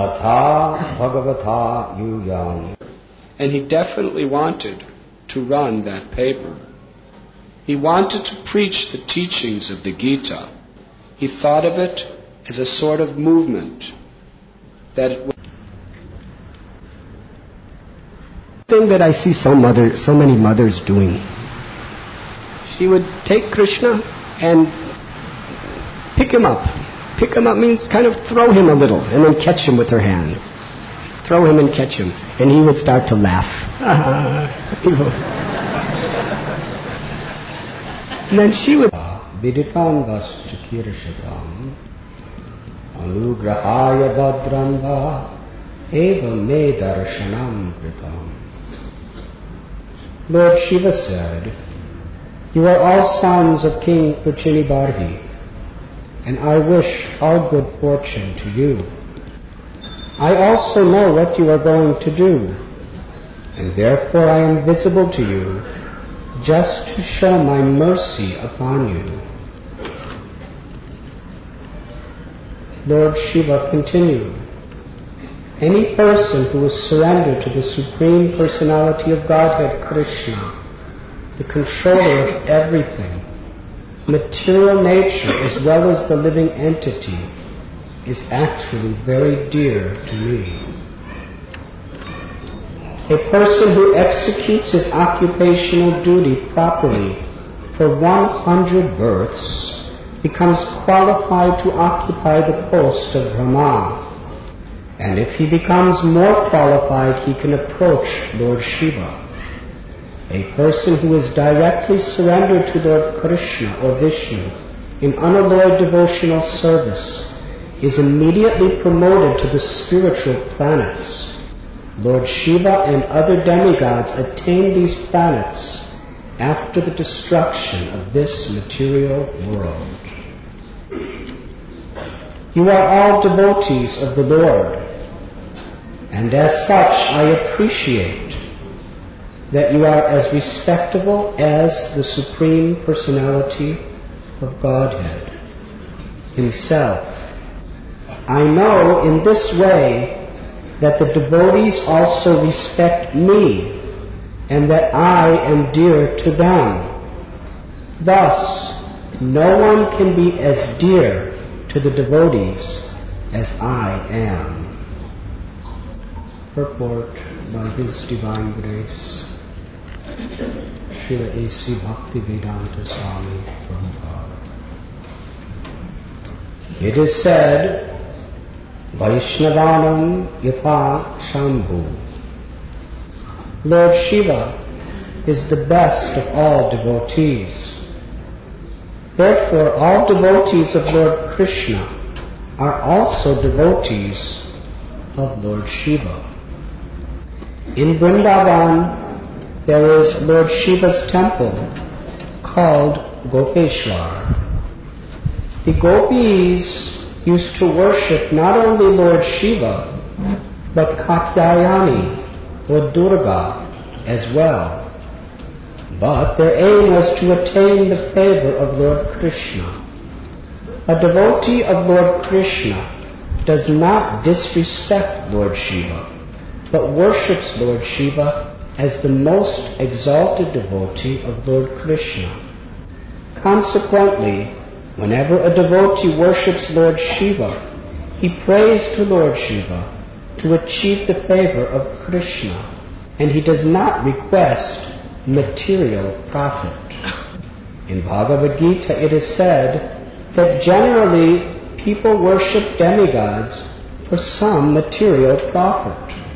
Atha Bhagavata Yuyam. And he definitely wanted to run that paper. He wanted to preach the teachings of the Gita. He thought of it as a sort of movement that it was. Thing that I see so many mothers doing. She would take Krishna and pick him up. Pick him up means kind of throw him a little and then catch him with her hands. Throw him and catch him. And he would start to laugh. And then she would Viditam Vaschakirashatam Anugrahaya Bhadrambha Eva Me Darshanam Kritam. Lord Shiva said, "You are all sons of King Prachinibarhi, and I wish all good fortune to you. I also know what you are going to do, and therefore I am visible to you just to show my mercy upon you." Lord Shiva continued, "Any person who is surrendered to the Supreme Personality of Godhead, Krishna, the controller of everything, material nature as well as the living entity, is actually very dear to me. A person who executes his occupational duty properly for 100 births becomes qualified to occupy the post of Brahma. And if he becomes more qualified, he can approach Lord Shiva. A person who is directly surrendered to Lord Krishna or Vishnu in unalloyed devotional service is immediately promoted to the spiritual planets. Lord Shiva and other demigods attain these planets after the destruction of this material world. You are all devotees of the Lord, and as such I appreciate that you are as respectable as the Supreme Personality of Godhead Himself. I know in this way that the devotees also respect me and that I am dear to them. Thus, no one can be as dear to the devotees as I am. Purport by His Divine Grace, Srila A.C. Bhaktivedanta Swami Prabhupada. It is said, Vaishnavanam Yatha Shambhu. Lord Shiva is the best of all devotees. Therefore, all devotees of Lord Krishna are also devotees of Lord Shiva. In Vrindavan, there is Lord Shiva's temple called Gopeshwar. The gopis used to worship not only Lord Shiva, but Katyayani or Durga as well. But their aim was to attain the favor of Lord Krishna. A devotee of Lord Krishna does not disrespect Lord Shiva, but worships Lord Shiva as the most exalted devotee of Lord Krishna. Consequently, whenever a devotee worships Lord Shiva, he prays to Lord Shiva to achieve the favor of Krishna, and he does not request material profit. In Bhagavad Gita it is said that generally people worship demigods for some material profit.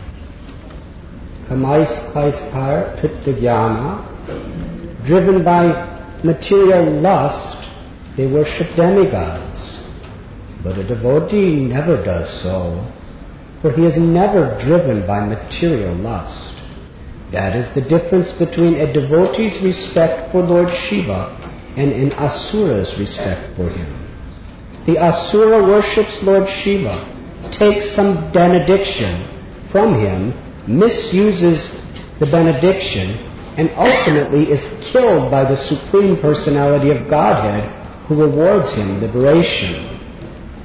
Kamaiskaisthar pittagyana, driven by material lust, they worship demigods. But a devotee never does so, for he is never driven by material lust. That is the difference between a devotee's respect for Lord Shiva and an asura's respect for him. The asura worships Lord Shiva, takes some benediction from him, misuses the benediction, and ultimately is killed by the Supreme Personality of Godhead, who rewards him liberation.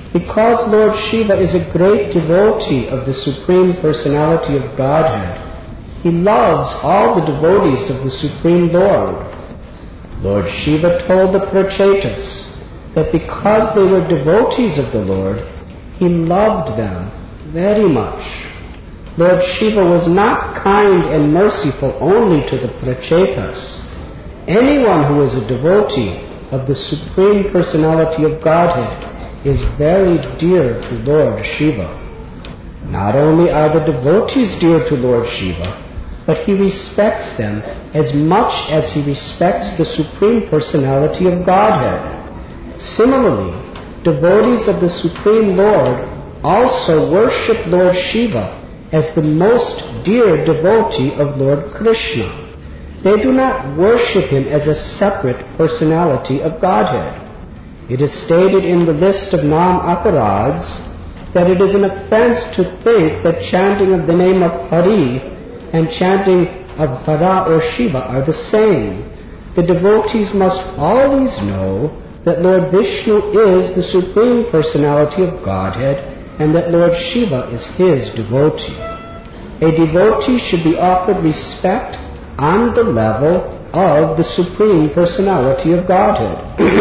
Because Lord Shiva is a great devotee of the Supreme Personality of Godhead, he loves all the devotees of the Supreme Lord. Lord Shiva told the Prachetas that because they were devotees of the Lord, he loved them very much. Lord Shiva was not kind and merciful only to the Prachetas. Anyone who is a devotee of the Supreme Personality of Godhead is very dear to Lord Shiva. Not only are the devotees dear to Lord Shiva, but he respects them as much as he respects the Supreme Personality of Godhead. Similarly, devotees of the Supreme Lord also worship Lord Shiva as the most dear devotee of Lord Krishna. They do not worship him as a separate personality of Godhead. It is stated in the list of Nam Aparads that it is an offense to think that chanting of the name of Hari and chanting of Hara or Shiva are the same. The devotees must always know that Lord Vishnu is the Supreme Personality of Godhead and that Lord Shiva is his devotee. A devotee should be offered respect on the level of the Supreme Personality of Godhead.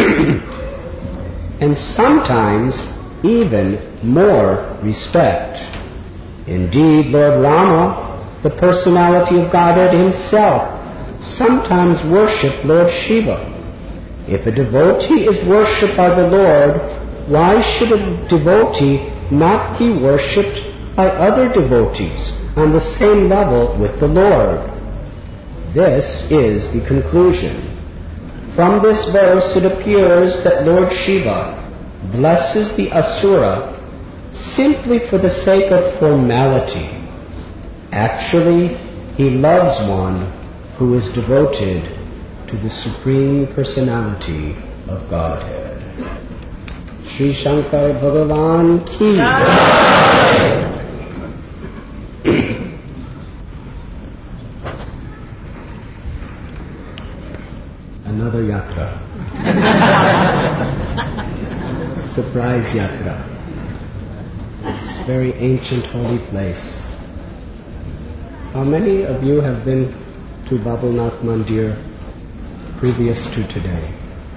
And sometimes even more respect. Indeed, Lord Rama, the personality of Godhead himself, sometimes worshipped Lord Shiva. If a devotee is worshipped by the Lord, why should a devotee not be worshipped by other devotees on the same level with the Lord? This is the conclusion. From this verse it appears that Lord Shiva blesses the Asura simply for the sake of formality. Actually, he loves one who is devoted to the Supreme Personality of Godhead. Shri Shankar Bhagavan Ki Jai. Another yatra. Surprise yatra. This very ancient holy place. How many of you have been to Babulnath Mandir previous to today?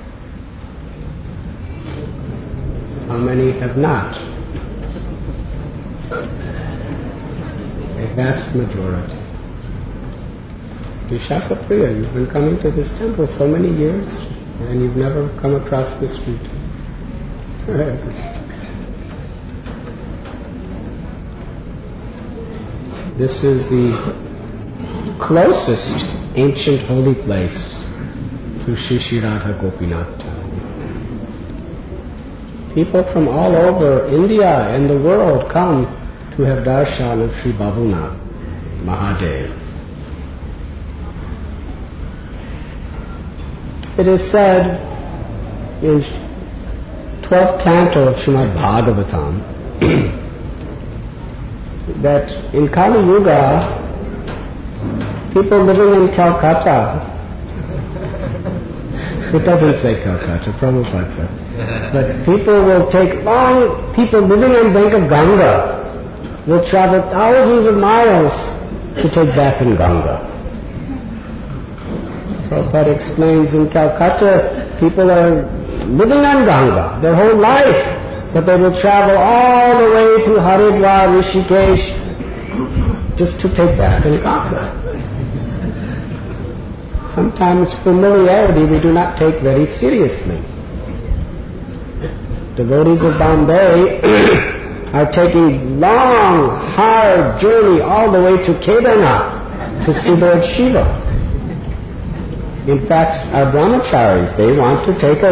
How many have not? A vast majority. Vishaka Priya, you've been coming to this temple so many years and you've never come across the street. This is the closest ancient holy place to Shri Shri Radha Gopinath temple. People from all over India and the world come to have darshan of Shri Babulnath Mahadev. It is said in 12th canto of Srimad Bhagavatam that in Kali Yuga, people living in Calcutta, it doesn't say Calcutta, Prabhupada said, but people living on the bank of Ganga will travel thousands of miles to take bath in Ganga. Prabhupada explains in Calcutta, people are living on Ganga their whole life, but they will travel all the way to Haridwar, Rishikesh, just to take bath in Ganga. Sometimes familiarity we do not take very seriously. Devotees of Bombay are taking long, hard journey all the way to Kedarnath to see Lord Shiva. In fact, our brahmacharis, they want to take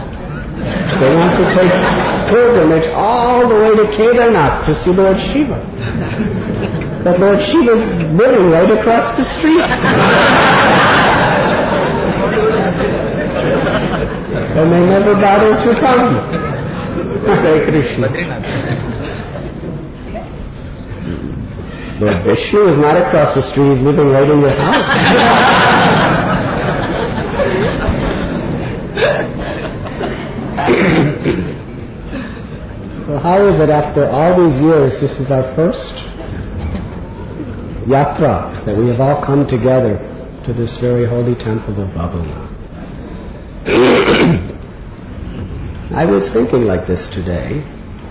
pilgrimage all the way to Kedarnath to see Lord Shiva. But Lord Shiva's living right across the street. And they never bother to come. Hare Krishna. Lord Vishnu is not across the street, he's living right in your house. So how is it after all these years, this is our first yatra, that we have all come together to this very holy temple of Babuna? I was thinking like this today,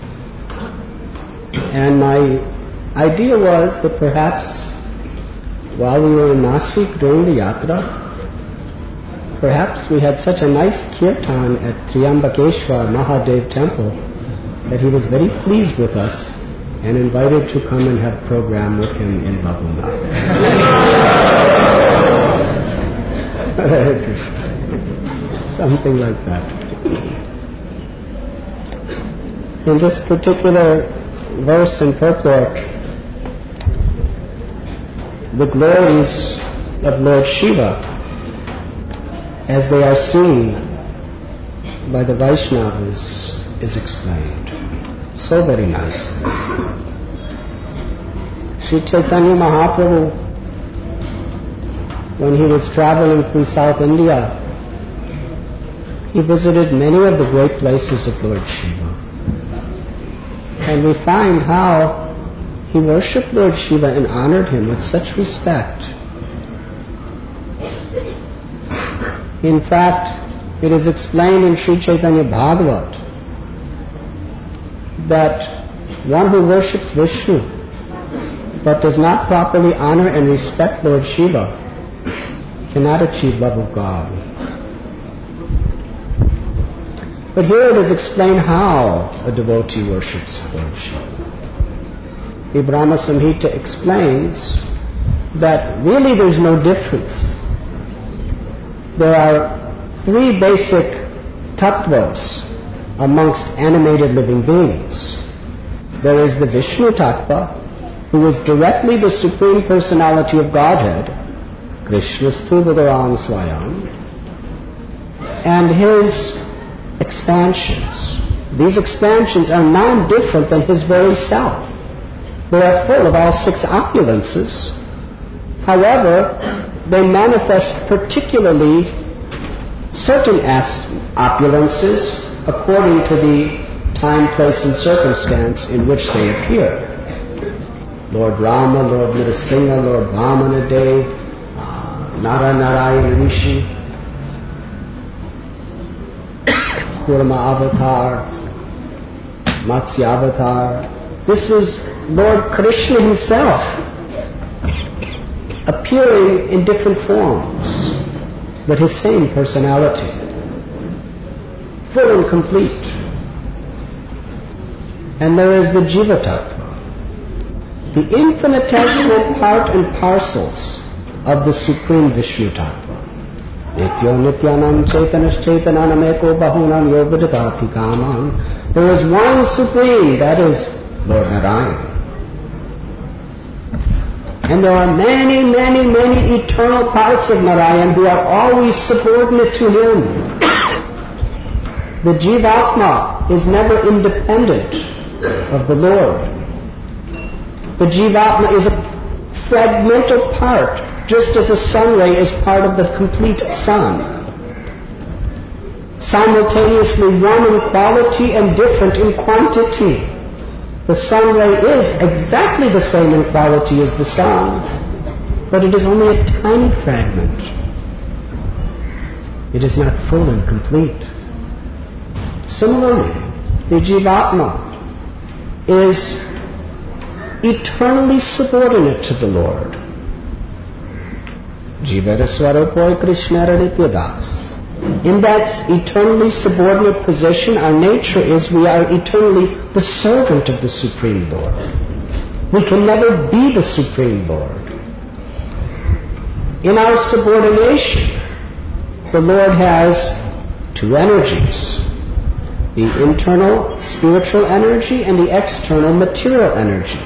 and my idea was that perhaps while we were in Nasik during the yatra, perhaps we had such a nice kirtan at Triambakeshwar Mahadev temple that he was very pleased with us and invited to come and have program with him in Babuna. Something like that. In this particular verse and purport, the glories of Lord Shiva, as they are seen by the Vaishnavas, is explained so very nicely. Sri Chaitanya Mahaprabhu, when he was traveling through South India, he visited many of the great places of Lord Shiva. And we find how he worshipped Lord Shiva and honored him with such respect. In fact, it is explained in Sri Chaitanya Bhagavat that one who worships Vishnu but does not properly honor and respect Lord Shiva cannot achieve love of God. But here it is explained how a devotee worships Lord Shiva. The Brahma Samhita explains that really there's no difference. There are three basic tattvas amongst animated living beings. There is the Vishnu tattva, who is directly the Supreme Personality of Godhead, Krishnastu Bhagavan Swayam, and his expansions. These expansions are non-different than his very self. They are full of all six opulences. However, they manifest particularly certain opulences according to the time, place, and circumstance in which they appear. Lord Rama, Lord Nrsimha, Lord Vamanadev, Narayana Rishi, Kurma Avatar, Matsya Avatar. This is Lord Krishna himself appearing in different forms, but his same personality, full and complete. And there is the Jiva Tattva, the infinitesimal part and parcels of the Supreme Vishnu Tattva. Nityo Nityanam Chaitanas Chaitananam Eko Bahunam Yogadadati Kamam. There is one Supreme, that is Lord Narayan. And there are many, many, many eternal parts of Narayan who are always subordinate to him. The Jivatma is never independent of the Lord. The Jivatma is a fragmental part, just as a sun ray is part of the complete sun. Simultaneously one in quality and different in quantity. The sun ray is exactly the same in quality as the sun, but it is only a tiny fragment. It is not full and complete. Similarly, the Jivatma is eternally subordinate to the Lord. Jivara Swarupoi Krishnara Nityadas. In that eternally subordinate position, our nature is we are eternally the servant of the Supreme Lord. We can never be the Supreme Lord. In our subordination, the Lord has two energies, the internal spiritual energy and the external material energy.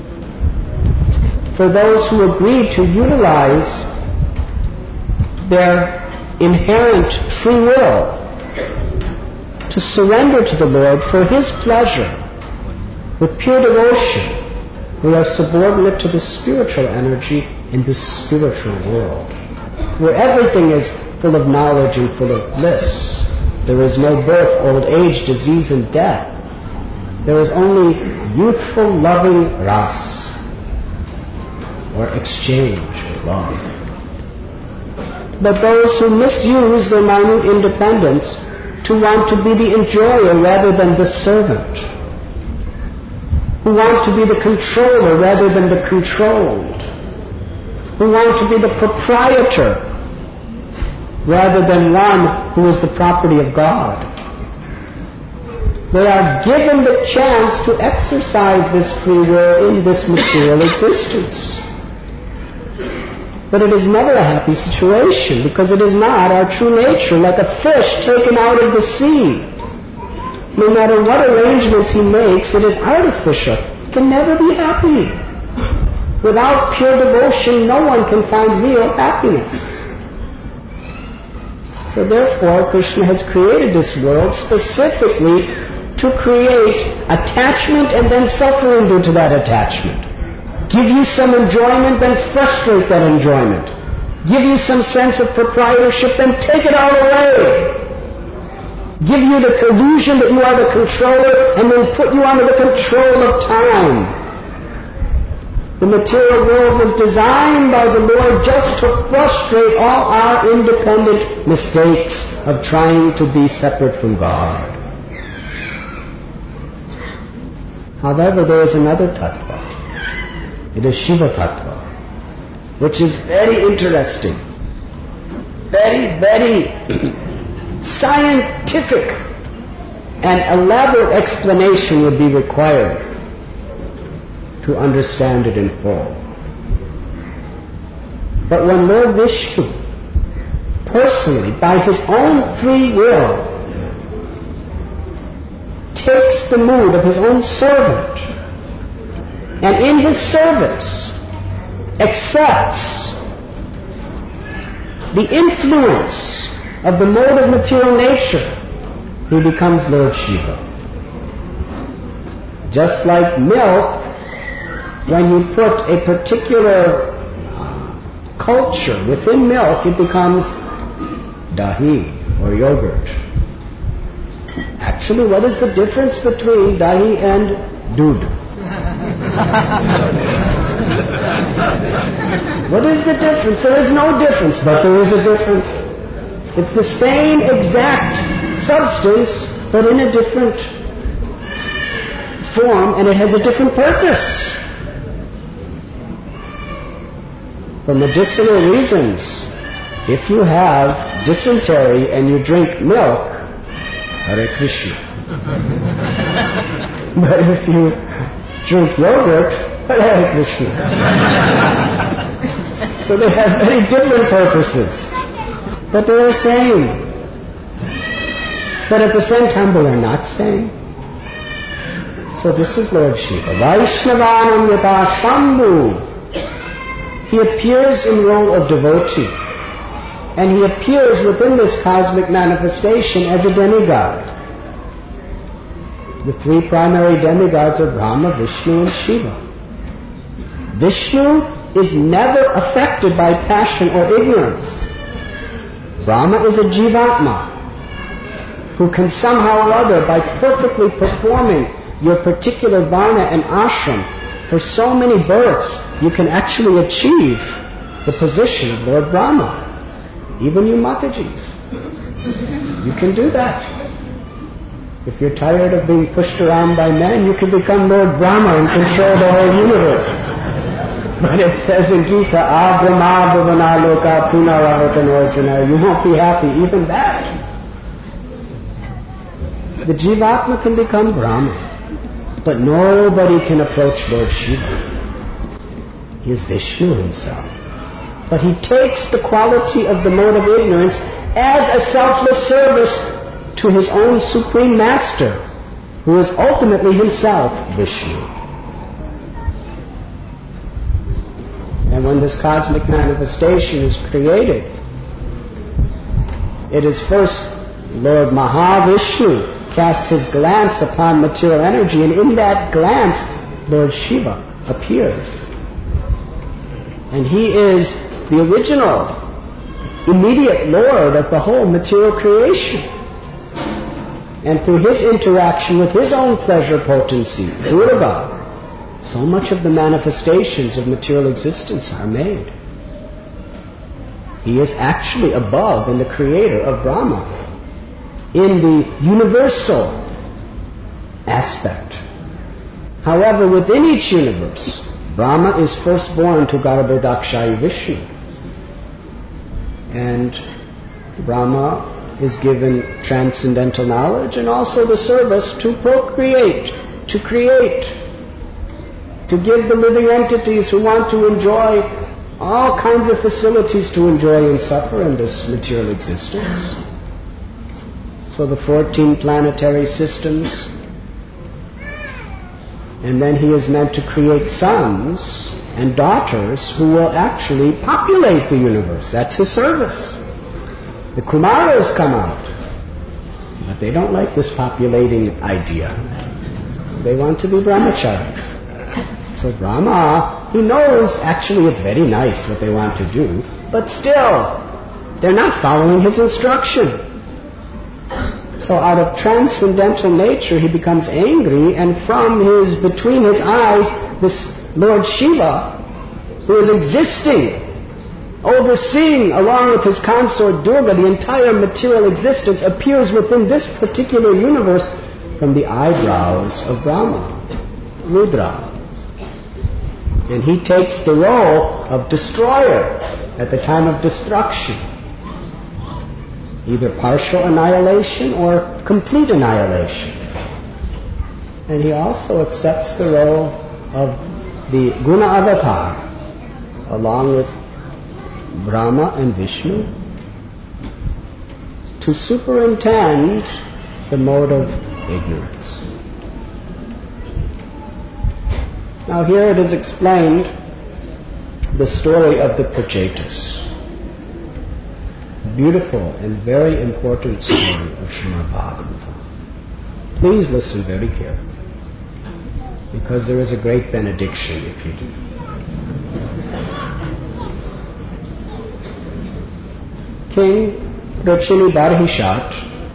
For those who agree to utilize their inherent free will to surrender to the Lord for His pleasure with pure devotion, we are subordinate to the spiritual energy in this spiritual world, where everything is full of knowledge and full of bliss. There is no birth, old age, disease, and death. There is only youthful loving ras, or exchange of love. But those who misuse their minute independence to want to be the enjoyer rather than the servant, who want to be the controller rather than the controlled, who want to be the proprietor rather than one who is the property of God. They are given the chance to exercise this free will in this material existence. But it is never a happy situation, because it is not our true nature, like a fish taken out of the sea. No matter what arrangements he makes, it is artificial. He can never be happy. Without pure devotion, no one can find real happiness. So therefore, Krishna has created this world specifically to create attachment and then suffering due to that attachment. Give you some enjoyment, then frustrate that enjoyment. Give you some sense of proprietorship, then take it all away. Give you the illusion that you are the controller, and then put you under the control of time. The material world was designed by the Lord just to frustrate all our independent mistakes of trying to be separate from God. However, there is another tattva. It is Shiva tattva, which is very interesting, very, very scientific, and elaborate explanation would be required to understand it in full. But when Lord Vishnu, personally, by his own free will, takes the mood of his own servant, and in his service accepts the influence of the mode of material nature, he becomes Lord Shiva. Just like milk, when you put a particular culture within milk, it becomes dahi, or yogurt. Actually, what is the difference between dahi and doodh? What is the difference? There is no difference, but there is a difference. It's the same exact substance, but in a different form, and it has a different purpose. For medicinal reasons, if you have dysentery and you drink milk, Hare Krishna. But if you drink yogurt, Hare Krishna. So they have very different purposes. But they are same. But at the same time, they are not same. So this is Lord Shiva. Vaishnavanam yata Shambhu. He appears in role of devotee. And he appears within this cosmic manifestation as a demigod. The three primary demigods are Brahma, Vishnu, and Shiva. Vishnu is never affected by passion or ignorance. Brahma is a jivatma who can somehow or other, by perfectly performing your particular varna and ashram for so many births, you can actually achieve the position of Lord Brahma. Even you Matajis, you can do that. If you're tired of being pushed around by men, you can become Lord Brahma and control the whole universe. But it says in Gita, Abrahma bhavana loka punarahotanarjuna, you won't be happy, even that. The Jivatma can become Brahma, but nobody can approach Lord Shiva. He is Vishnu himself. But he takes the quality of the mode of ignorance as a selfless service to his own Supreme Master, who is ultimately himself Vishnu. And when this cosmic manifestation is created, it is first Lord Mahavishnu casts his glance upon material energy, and in that glance Lord Shiva appears. And he is the original, immediate Lord of the whole material creation. And through his interaction with his own pleasure potency, Durga, so much of the manifestations of material existence are made. He is actually above and the creator of Brahma in the universal aspect. However, within each universe, Brahma is first born to Garbhodakshayi Vishnu. And Brahma is given transcendental knowledge and also the service to procreate, to create, to give the living entities who want to enjoy all kinds of facilities to enjoy and suffer in this material existence. So the 14 planetary systems, and then he is meant to create sons and daughters who will actually populate the universe. That's his service. The Kumaras come out, but they don't like this populating idea. They want to be brahmacharis. So Brahma, he knows actually it's very nice what they want to do, but still, they're not following his instruction. So out of transcendental nature, he becomes angry, and from between his eyes, this Lord Shiva, who is existing, overseeing, along with his consort Durga, the entire material existence, appears within this particular universe from the eyebrows of Brahma, Rudra. And he takes the role of destroyer at the time of destruction. Either partial annihilation or complete annihilation. And he also accepts the role of the Guna Avatar, along with Brahma and Vishnu, to superintend the mode of ignorance. Now here it is explained the story of the Prachetas. Beautiful and very important story of Srimad Bhagavatam. Please listen very carefully, because there is a great benediction if you do. King Prachini Barhishat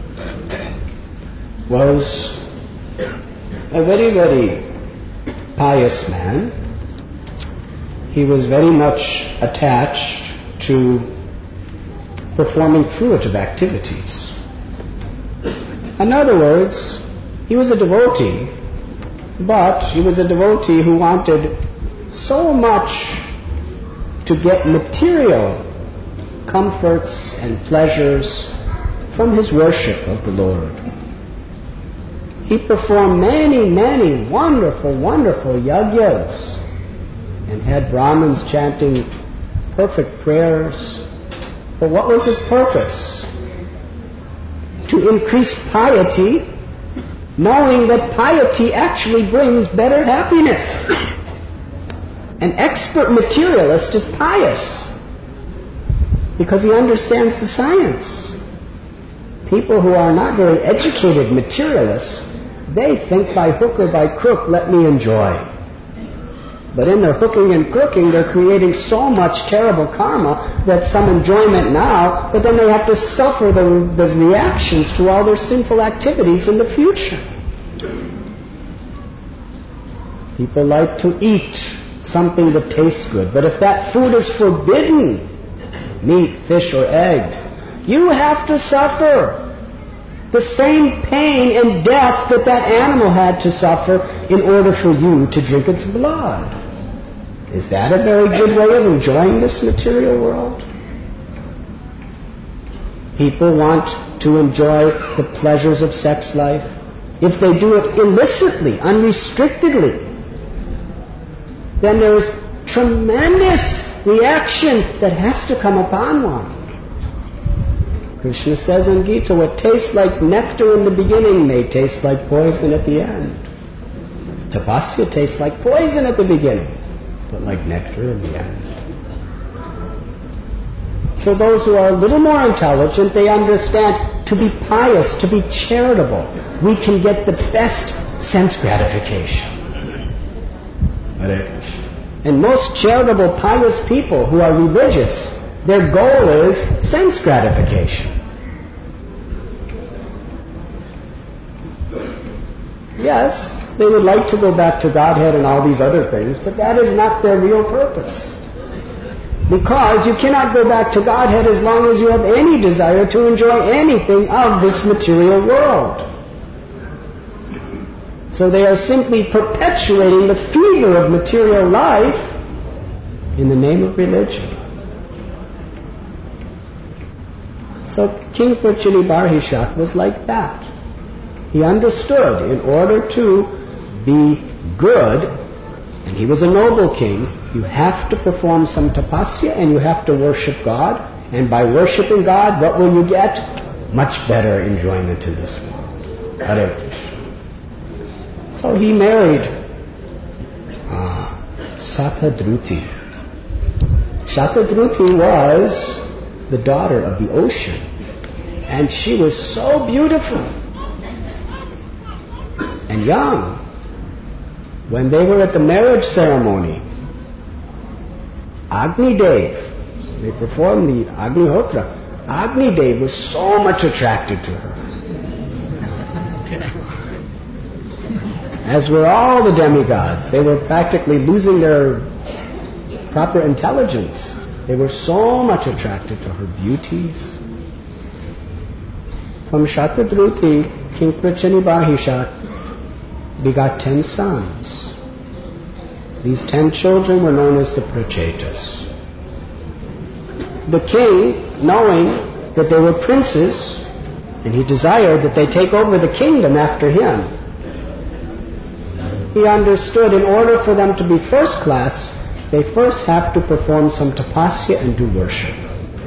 was a very, very pious man. He was very much attached to performing fruitive activities. In other words, he was a devotee, but he was a devotee who wanted so much to get material comforts and pleasures from his worship of the Lord. He performed many, many wonderful, wonderful yagyas and had Brahmins chanting perfect prayers. But what was his purpose? To increase piety, knowing that piety actually brings better happiness. An expert materialist is pious because he understands the science. People who are not very educated materialists, they think by hook or by crook, let me enjoy. But in their hooking and crooking, they're creating so much terrible karma that some enjoyment now, but then they have to suffer the reactions to all their sinful activities in the future. People like to eat something that tastes good, but if that food is forbidden, meat, fish, or eggs, you have to suffer the same pain and death that that animal had to suffer in order for you to drink its blood. Is that a very good way of enjoying this material world? People want to enjoy the pleasures of sex life. If they do it illicitly, unrestrictedly, then there is tremendous reaction that has to come upon one. Krishna says in Gita, what tastes like nectar in the beginning may taste like poison at the end. Tapasya tastes like poison at the beginning, but like nectar in the end. So those who are a little more intelligent, they understand to be pious, to be charitable, we can get the best sense gratification. Hare Krishna. And most charitable, pious people who are religious, their goal is sense gratification. Yes, they would like to go back to Godhead and all these other things, but that is not their real purpose. Because you cannot go back to Godhead as long as you have any desire to enjoy anything of this material world. So they are simply perpetuating the fever of material life in the name of religion. So King Prachini Barhishat was like that. He understood in order to be good, and he was a noble king, you have to perform some tapasya and you have to worship God. And by worshiping God, what will you get? Much better enjoyment in this world. Hare Krishna. So he married Satadruti. Satadruti was the daughter of the ocean. And she was so beautiful and young. When they were at the marriage ceremony, Agni Dev, they performed the Agnihotra. Agni Dev was so much attracted to her. As were all the demigods. They were practically losing their proper intelligence. They were so much attracted to her beauties. From Shatadruti, King Prachini Barhishat begot 10 sons. These 10 children were known as the Prachetas. The king, knowing that they were princes, and he desired that they take over the kingdom after him, he understood in order for them to be first class, they first have to perform some tapasya and do worship.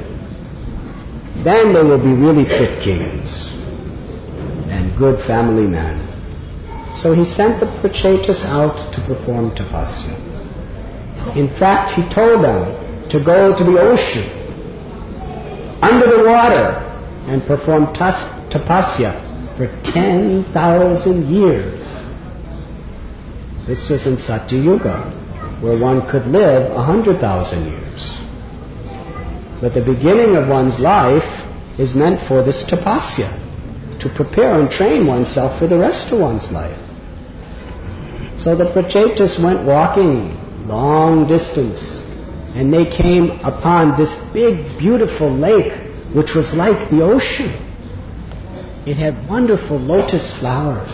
Then they will be really fit kings and good family men. So he sent the Prachetas out to perform tapasya. In fact, he told them to go to the ocean, under the water, and perform tapasya for 10,000 years. This was in Satya Yuga, where one could live 100,000 years. But the beginning of one's life is meant for this tapasya, to prepare and train oneself for the rest of one's life. So the Prachetas went walking long distance, and they came upon this big, beautiful lake, which was like the ocean. It had wonderful lotus flowers.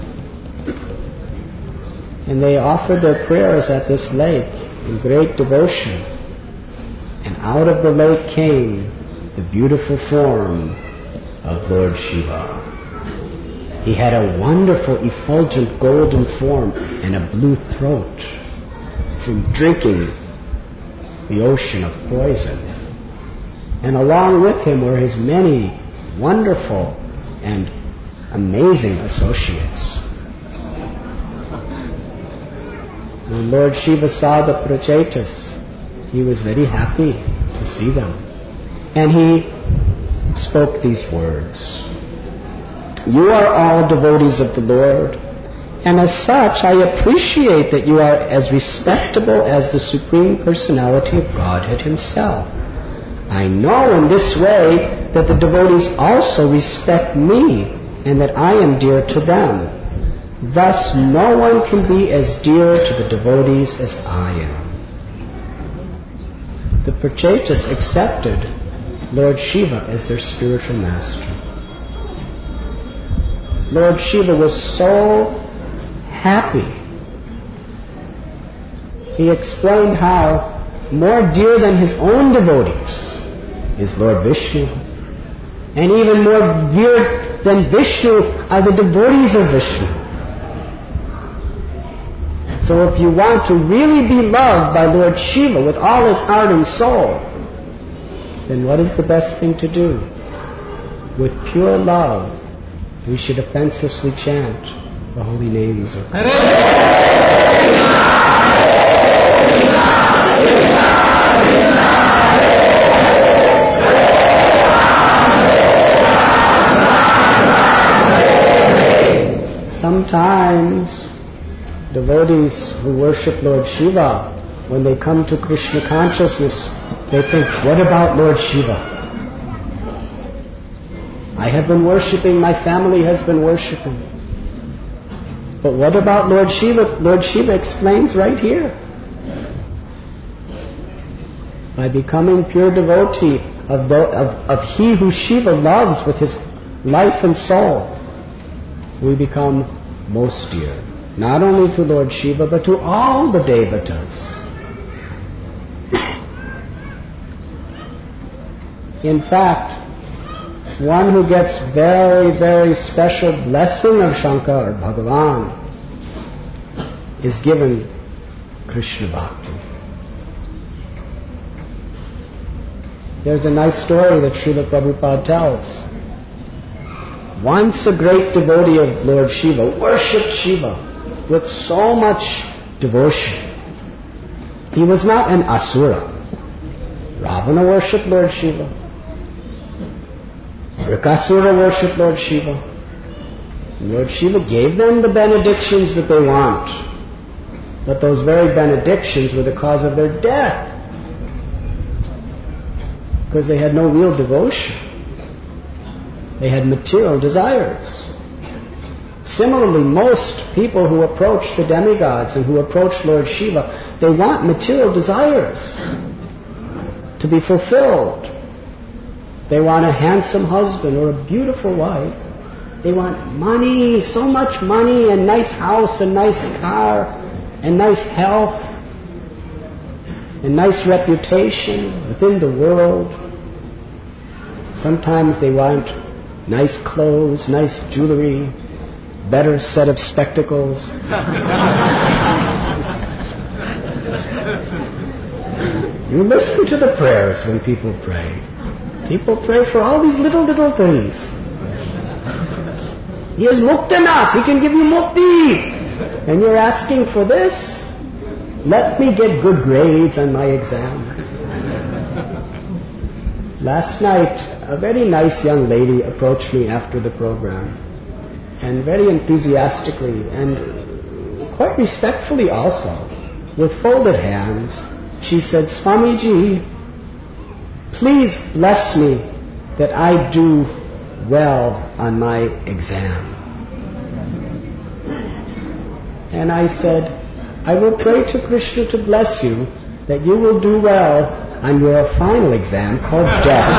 And they offered their prayers at this lake in great devotion. And out of the lake came the beautiful form of Lord Shiva. He had a wonderful, effulgent golden form and a blue throat from drinking the ocean of poison. And along with him were his many wonderful and amazing associates. When Lord Shiva saw the Prachetas, he was very happy to see them. And he spoke these words. You are all devotees of the Lord, and as such I appreciate that you are as respectable as the Supreme Personality of Godhead Himself. I know in this way that the devotees also respect me, and that I am dear to them. Thus no one can be as dear to the devotees as I am. The Prachetas accepted Lord Shiva as their spiritual master. Lord Shiva was so happy. He explained how more dear than his own devotees is Lord Vishnu. And even more dear than Vishnu are the devotees of Vishnu. So if you want to really be loved by Lord Shiva with all his heart and soul, then what is the best thing to do? With pure love, we should offenselessly chant the holy names of God. Sometimes devotees who worship Lord Shiva, when they come to Krishna consciousness, they think, what about Lord Shiva? I have been worshipping, my family has been worshipping. But what about Lord Shiva? Lord Shiva explains right here. By becoming pure devotee of he who Shiva loves with his life and soul, we become most dear. Not only to Lord Shiva, but to all the devatas. In fact, one who gets very, very special blessing of Shankar, Bhagavan, is given Krishna Bhakti. There's a nice story that Srila Prabhupada tells. Once a great devotee of Lord Shiva worshipped Shiva with so much devotion. He was not an asura. Ravana worshipped Lord Shiva. Rikasura worshipped Lord Shiva. Lord Shiva gave them the benedictions that they want. But those very benedictions were the cause of their death. Because they had no real devotion. They had material desires. Similarly, most people who approach the demigods and who approach Lord Shiva, they want material desires to be fulfilled. They want a handsome husband or a beautiful wife. They want money, so much money, and nice house, and nice car, and nice health, and nice reputation within the world. Sometimes they want nice clothes, nice jewelry, better set of spectacles. You listen to the prayers when people pray. People pray for all these little things. He is Muktanath. He can give you mukti. And you're asking for this? Let me get good grades on my exam. Last night, a very nice young lady approached me after the program, and very enthusiastically and quite respectfully also, with folded hands, she said, Swamiji, please bless me that I do well on my exam. And I said, I will pray to Krishna to bless you that you will do well on your final exam called death.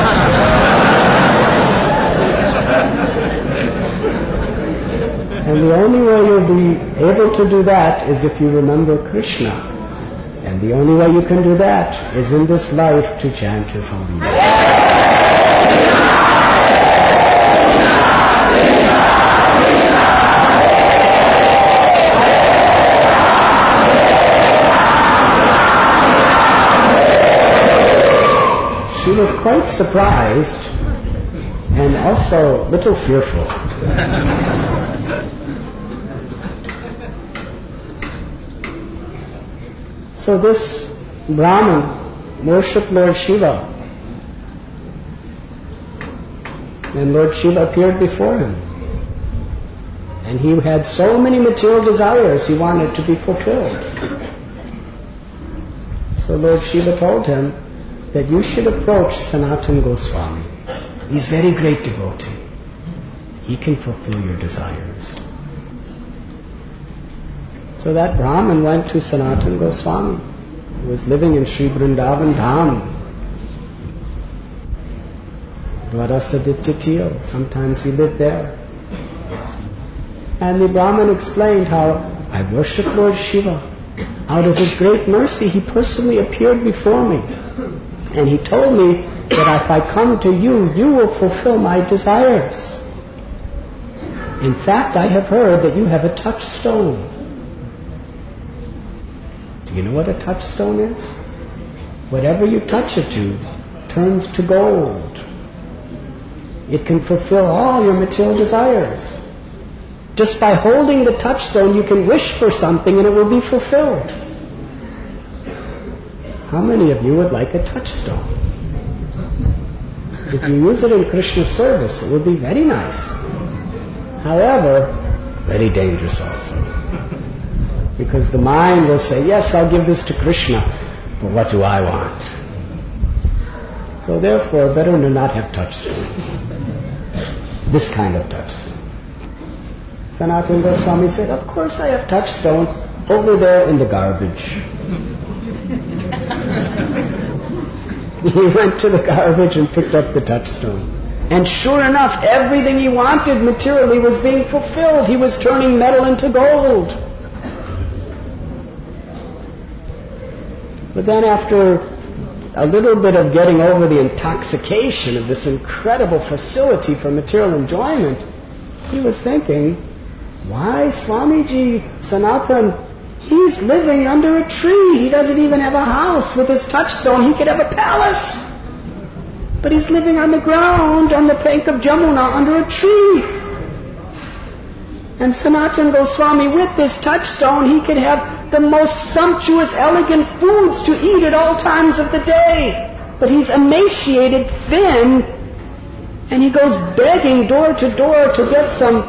And the only way you'll be able to do that is if you remember Krishna. And the only way you can do that is in this life to chant His holy name. She was quite surprised and also a little fearful. So this Brahmin worshipped Lord Shiva, and Lord Shiva appeared before him. And he had so many material desires he wanted to be fulfilled. So Lord Shiva told him that you should approach Sanatana Goswami. He's a very great devotee. He can fulfill your desires. So that Brahmin went to Sanatana Goswami, who was living in Sri Vrindavan Dham. Dwarasaditya, sometimes he lived there. And the Brahmin explained how I worship Lord Shiva. Out of his great mercy, he personally appeared before me. And he told me that if I come to you, you will fulfill my desires. In fact, I have heard that you have a touchstone. Do you know what a touchstone is? Whatever you touch it to turns to gold. It can fulfill all your material desires. Just by holding the touchstone, you can wish for something and it will be fulfilled. How many of you would like a touchstone? If you use it in Krishna's service, it would be very nice. However, very dangerous also. Because the mind will say, yes, I'll give this to Krishna, but what do I want? So therefore, better to not have touchstones. This kind of touchstone. Sanatana Goswami said, of course I have touchstone over there in the garbage. He went to the garbage and picked up the touchstone. And sure enough, everything he wanted materially was being fulfilled. He was turning metal into gold. But then after a little bit of getting over the intoxication of this incredible facility for material enjoyment, he was thinking, why Swamiji, Sanatan, he's living under a tree. He doesn't even have a house. With his touchstone, he could have a palace. But he's living on the ground, on the bank of Jamuna, under a tree. And Sanatana Goswami, with this touchstone, he could have the most sumptuous, elegant foods to eat at all times of the day. But he's emaciated, thin, and he goes begging door to door to get some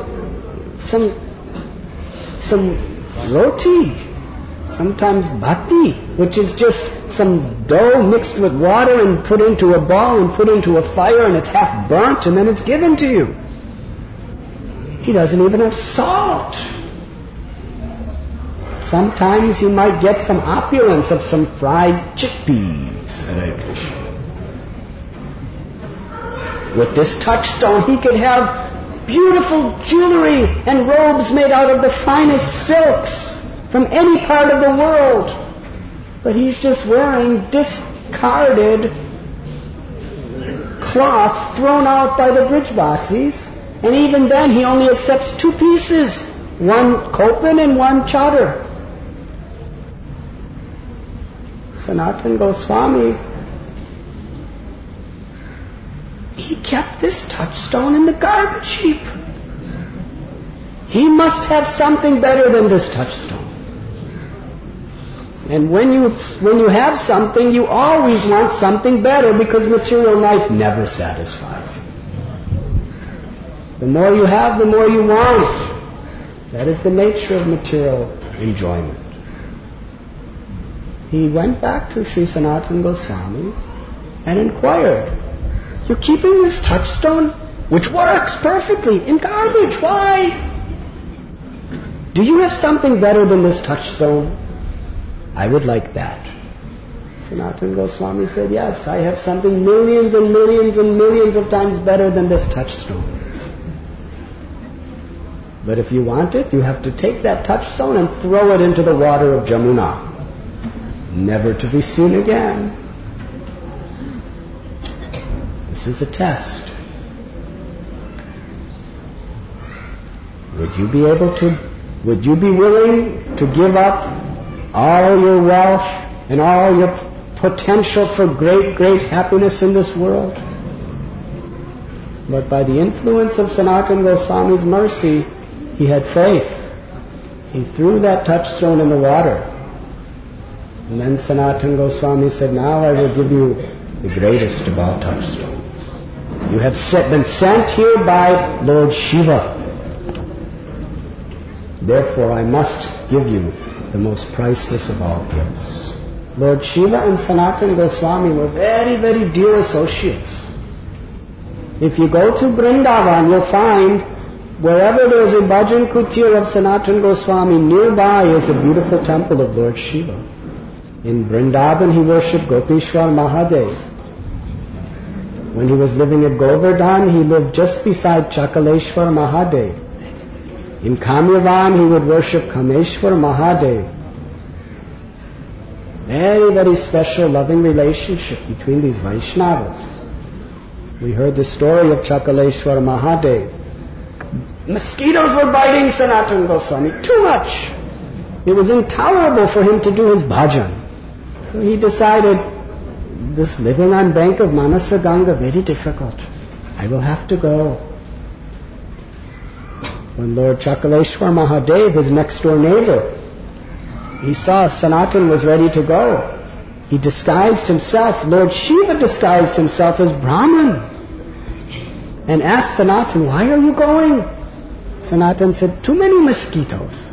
roti, sometimes bhati, which is just some dough mixed with water and put into a ball and put into a fire, and it's half burnt and then it's given to you. He doesn't even have salt. Sometimes he might get some opulence of some fried chickpeas. Hare Krishna. With this touchstone, he could have beautiful jewelry and robes made out of the finest silks from any part of the world. But he's just wearing discarded cloth thrown out by the Brijvasis. And even then, he only accepts 2 pieces, one kopan and one chadar. Sanatana Goswami, he kept this touchstone in the garbage heap. He must have something better than this touchstone. And when you have something, you always want something better, because material life never satisfies you. The more you have, the more you want. That is the nature of material enjoyment. He went back to Sri Sanatana Goswami and inquired, you're keeping this touchstone, which works perfectly, in garbage. Why? Do you have something better than this touchstone? I would like that. Sanatana Goswami said, yes, I have something millions and millions and millions of times better than this touchstone. But if you want it, you have to take that touchstone and throw it into the water of Jamuna, never to be seen again. This is a test. Would you be willing to give up all your wealth and all your potential for great, great happiness in this world? But by the influence of Sanatana Goswami's mercy, he had faith. He threw that touchstone in the water. And then Sanatana Goswami said, now I will give you the greatest of all touchstones. You have been sent here by Lord Shiva. Therefore I must give you the most priceless of all gifts. Lord Shiva and Sanatana Goswami were very, very dear associates. If you go to Vrindavan, you'll find wherever there is a bhajan kutir of Sanatana Goswami, nearby is a beautiful temple of Lord Shiva. In Vrindavan, he worshipped Gopishwar Mahadev. When he was living at Govardhan, he lived just beside Chakaleshwar Mahadev. In Kamyavan, he would worship Kameshwar Mahadev. Very, very special, loving relationship between these Vaishnavas. We heard the story of Chakaleshwar Mahadev. Mosquitoes were biting Sanatana Goswami too much. It was intolerable for him to do his bhajan. So he decided, this living on bank of Manasa Ganga, very difficult. I will have to go. When Lord Chakaleshwar Mahadev, his next door neighbor, he saw Sanatana was ready to go. He disguised himself, Lord Shiva disguised himself as Brahman, and asked Sanatana, why are you going? Sanatana said, too many mosquitoes.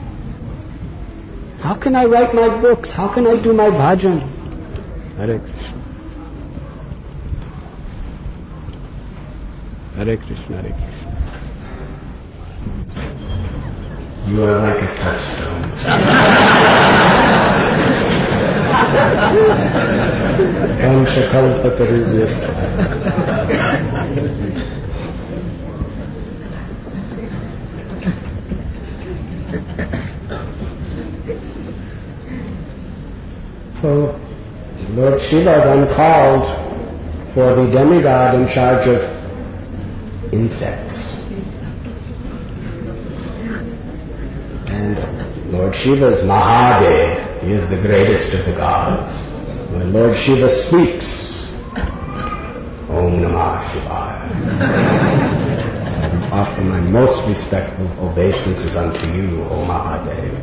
How can I write my books? How can I do my bhajan? Hare Krishna. Hare Krishna, Hare Krishna. You are like a touchstone. So Lord Shiva then called for the demigod in charge of insects. And Lord Shiva is Mahadev. He is the greatest of the gods. When Lord Shiva speaks, Om Namah Shivaya, I offer my most respectful obeisances unto you, O Mahadev.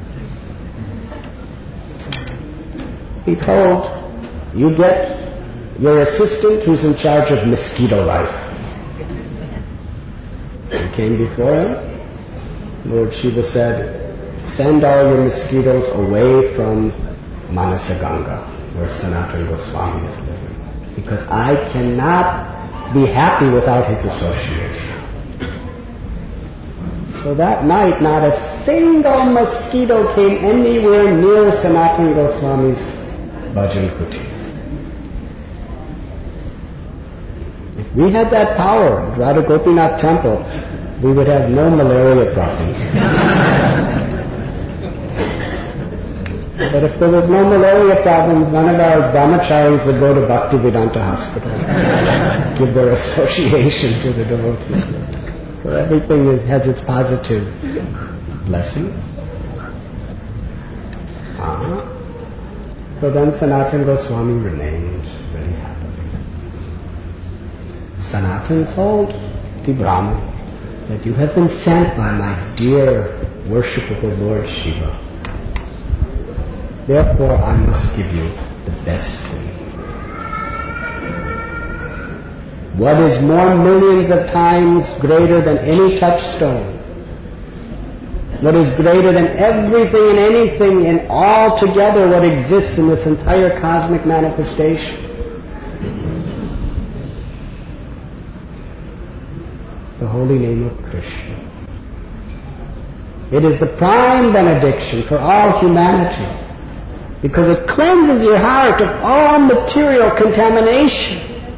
He told, you get your assistant who's in charge of mosquito life. He came before him. Lord Shiva said, send all your mosquitoes away from Manasaganga, where Sanatana Goswami is living, because I cannot be happy without his association. So that night, not a single mosquito came anywhere near Sanatana Goswami's bhajan kuti. If we had that power at Radha Gopinath temple, we would have no malaria problems. But if there was no malaria problems, none of our brahmacharis would go to Bhaktivedanta Hospital, give their association to the devotees. So everything has its positive blessing. So then Sanatana Goswami remained very happily. Sanatana told the Brahmin that you have been sent by my dear worshipable Lord Shiva. Therefore, I must give you the best thing. What is more millions of times greater than any touchstone? What is greater than everything and anything and all together what exists in this entire cosmic manifestation? The holy name of Krishna. It is the prime benediction for all humanity, because it cleanses your heart of all material contamination.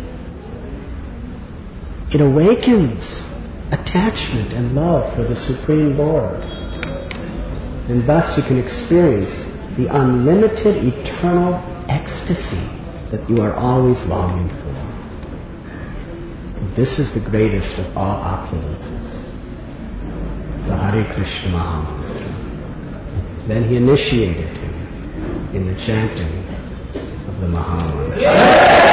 It awakens attachment and love for the Supreme Lord. And thus you can experience the unlimited eternal ecstasy that you are always longing for. So this is the greatest of all opulences, the Hare Krishna Mahamantra. Then he initiated him in the chanting of the Mahamantra.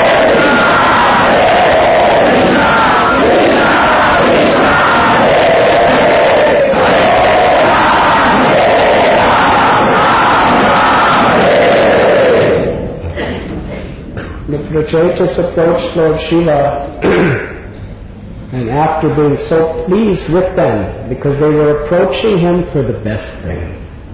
The Prachetas approached Lord Shiva and after being so pleased with them, because they were approaching him for the best thing,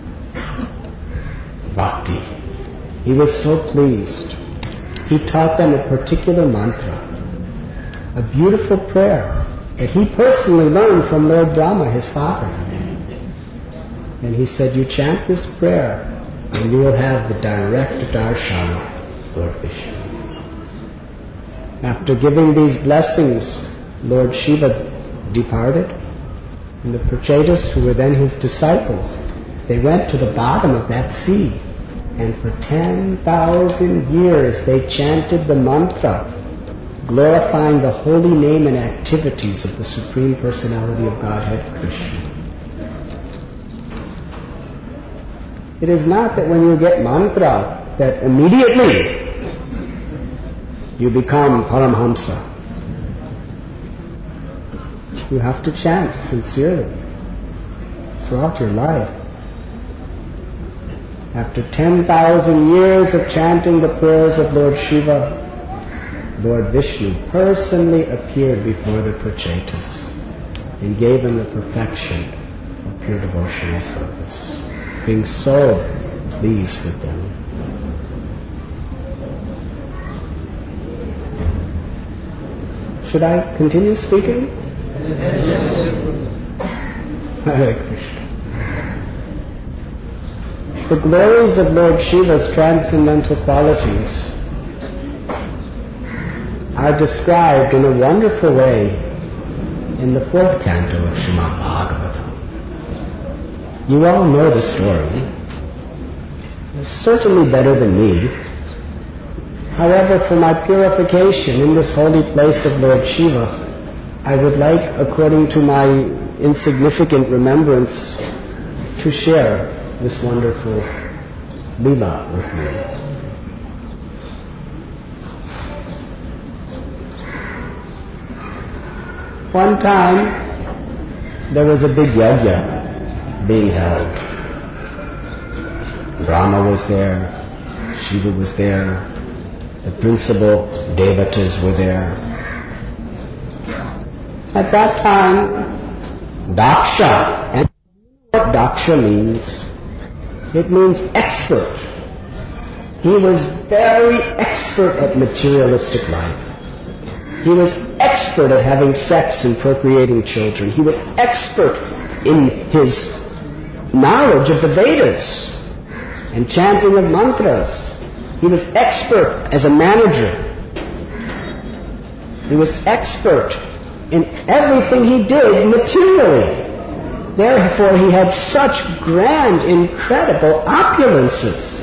bhakti, he was so pleased. He taught them a particular mantra, a beautiful prayer that he personally learned from Lord Brahma, his father. And he said, you chant this prayer and you will have the direct darshan of Lord Vishnu. After giving these blessings, Lord Shiva departed, and the Prachetas, who were then his disciples, they went to the bottom of that sea, and for 10,000 years they chanted the mantra, glorifying the holy name and activities of the Supreme Personality of Godhead, Krishna. It is not that when you get mantra, that immediately you become Paramhamsa. You have to chant sincerely throughout your life. After 10,000 years of chanting the prayers of Lord Shiva, Lord Vishnu personally appeared before the Prachetas and gave them the perfection of pure devotional service, being so pleased with them. Should I continue speaking? Hare Krishna. the glories of Lord Shiva's transcendental qualities are described in a wonderful way in the 4th canto of Srimad Bhagavatam. You all know the story. It's certainly better than me. However, for my purification in this holy place of Lord Shiva, I would like, according to my insignificant remembrance, to share this wonderful Leela with you. One time, there was a big yajna being held. Brahma was there, Shiva was there, the principal devatas were there. At that time, Daksha, and what Daksha means? It means expert. He was very expert at materialistic life. He was expert at having sex and procreating children. He was expert in his knowledge of the Vedas and chanting of mantras. He was expert as a manager. He was expert in everything he did materially. Therefore, he had such grand, incredible opulences.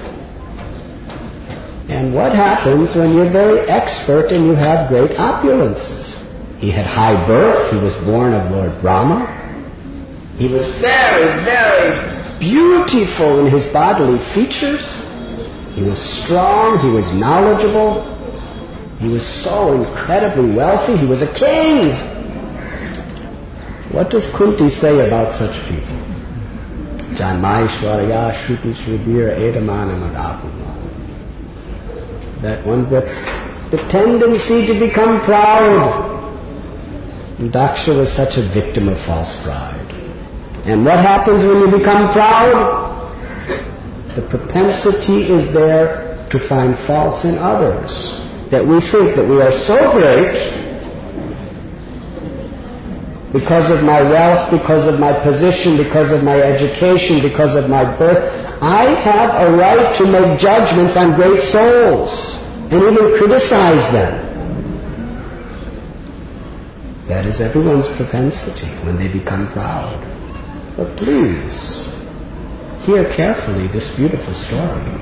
And what happens when you're very expert and you have great opulences? He had high birth. He was born of Lord Brahma. He was very, very beautiful in his bodily features. He was strong. He was knowledgeable. He was so incredibly wealthy. He was a king. What does Kunti say about such people? Janmaishwarya Shruti Shribhira Edamana Madapuma. That one gets the tendency to become proud. And Daksha was such a victim of false pride. And what happens when you become proud? The propensity is there to find faults in others. That we think that we are so great because of my wealth, because of my position, because of my education, because of my birth. I have a right to make judgments on great souls and even criticize them. That is everyone's propensity when they become proud. But please, hear carefully this beautiful story.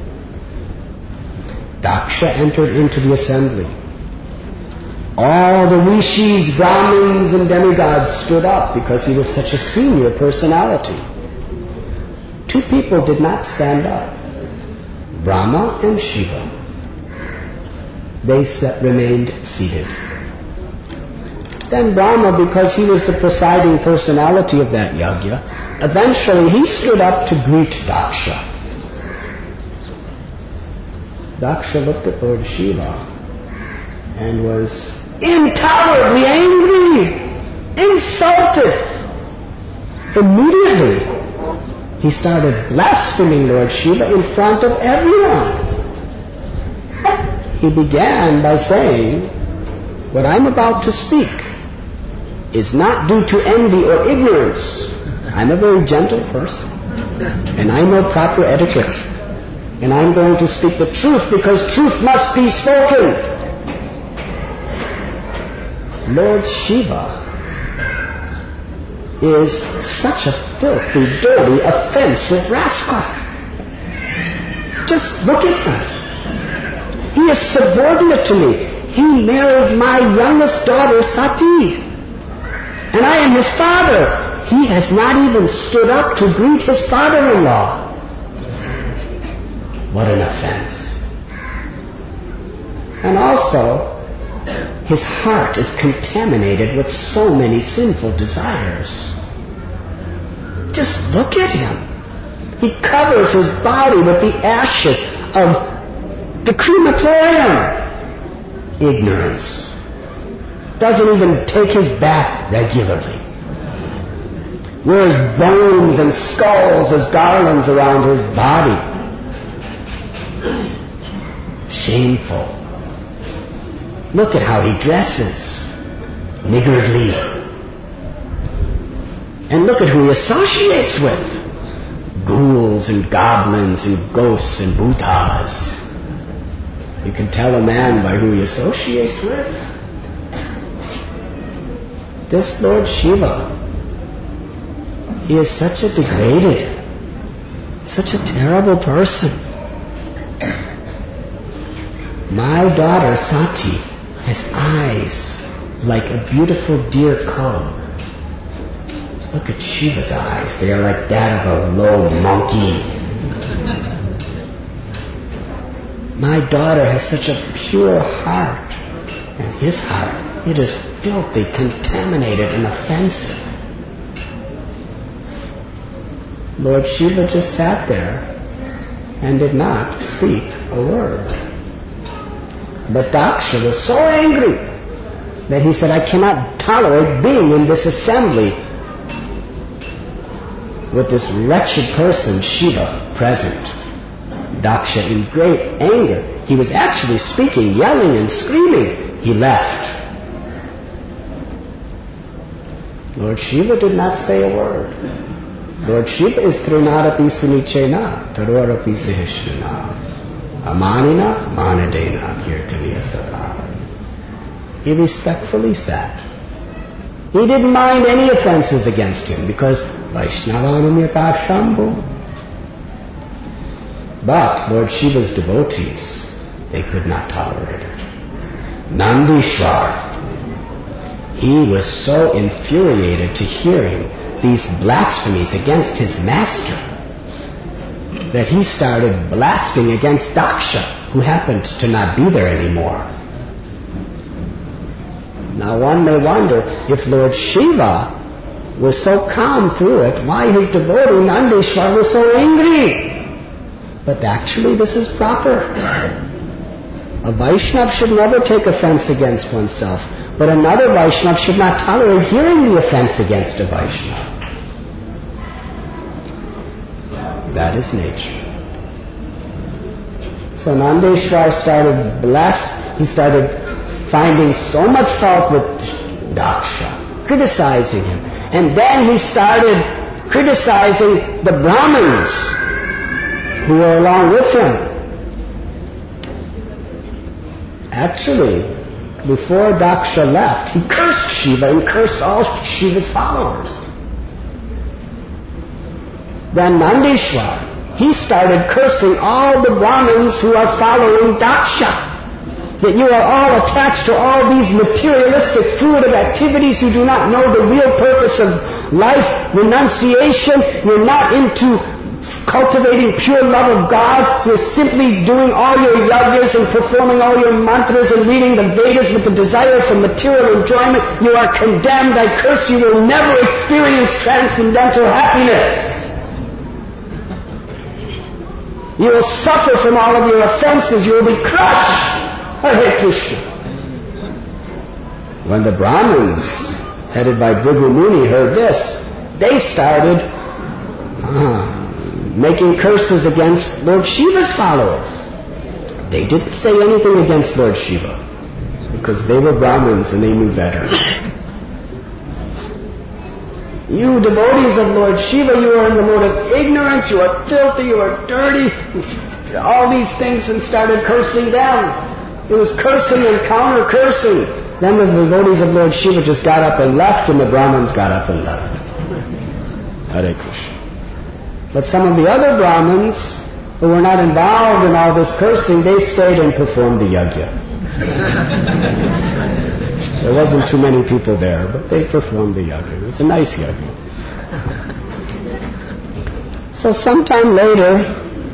Daksha entered into the assembly. All the rishis, brahmins, and demigods stood up because he was such a senior personality. 2 people did not stand up. Brahma and Shiva. They remained seated. Then Brahma, because he was the presiding personality of that yajna, eventually he stood up to greet Daksha. Daksha looked at Lord Shiva and was intolerably angry, insulted. Immediately, he started blaspheming Lord Shiva in front of everyone. He began by saying, what I'm about to speak is not due to envy or ignorance. I'm a very gentle person, and I know proper etiquette, and I'm going to speak the truth because truth must be spoken. Lord Shiva is such a filthy, dirty, offensive rascal. Just look at him. He is subordinate to me. He married my youngest daughter, Sati, and I am his father. He has not even stood up to greet his father-in-law. What an offense. And also, his heart is contaminated with so many sinful desires. Just look at him. He covers his body with the ashes of the crematorium. Ignorance. Doesn't even take his bath regularly. Wears bones and skulls as garlands around his body. Shameful. Look at how he dresses. Niggardly. And look at who he associates with. ghouls and goblins and ghosts and bhutas. You can tell a man by who he associates with. This Lord Shiva, he is such a degraded, such a terrible person. My daughter Sati has eyes like a beautiful deer cub. Look at Shiva's eyes. They are like that of a low monkey. My daughter has such a pure heart. And his heart, it is filthy, contaminated, and offensive. Lord Shiva just sat there and did not speak a word. But Daksha was so angry that he said, I cannot tolerate being in this assembly with this wretched person, Shiva, present. Daksha, in great anger, he was actually speaking, yelling and screaming. He left. Lord Shiva did not say a word. Lord Shiva is Trinadapi Sunichena, Tarorapi Sahishna, Amanina, Manadena, Kirtaniya Sada. He respectfully sat. He didn't mind any offenses against him because Vaishnavanamyata Shambhu. But Lord Shiva's devotees, they could not tolerate it. Nandishvar, he was so infuriated to hearing these blasphemies against his master that he started blasting against Daksha, who happened to not be there anymore. Now one may wonder, if Lord Shiva was so calm through it, why his devotee Nandishvar was so angry? But actually this is proper. A Vaishnav should never take offense against oneself, but another Vaishnav should not tolerate hearing the offense against a Vaishnav. That is nature. So Nandeshwar started he started finding so much fault with Daksha, criticizing him. And then he started criticizing the Brahmins who were along with him. Actually, before Daksha left, he cursed Shiva and cursed all Shiva's followers. Then Nandeshwar, he started cursing all the Brahmins who are following Daksha. That you are all attached to all these materialistic, fruitive activities. You do not know the real purpose of life, renunciation. You're not into cultivating pure love of God. You're simply doing all your yajnas and performing all your mantras and reading the Vedas with the desire for material enjoyment. You are condemned. I curse you. Will never experience transcendental happiness. You will suffer from all of your offenses. You will be crushed. Hare Krishna. When the Brahmins, headed by Bhrigu Muni, heard this, they started making curses against Lord Shiva's followers. They didn't say anything against Lord Shiva because they were Brahmins and they knew better. You devotees of Lord Shiva, you are in the mode of ignorance, you are filthy, you are dirty, all these things, and started cursing them. It was cursing and counter-cursing. Then the devotees of Lord Shiva just got up and left, and the Brahmins got up and left. Hare Krishna. But some of the other Brahmins who were not involved in all this cursing, they stayed and performed the yajna. There wasn't too many people there, but they performed the yajna. It was a nice yajna. So sometime later,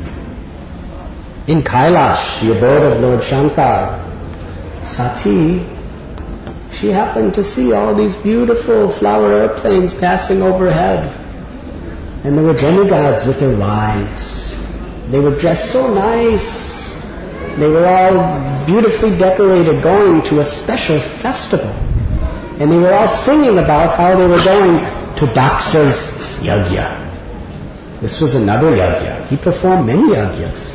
in Kailash, the abode of Lord Shankar, Sati, she happened to see all these beautiful flower airplanes passing overhead. And there were demigods with their wives. They were dressed so nice. They were all beautifully decorated, going to a special festival. And they were all singing about how they were going to Daksha's yajna. This was another yajna. He performed many yajnas.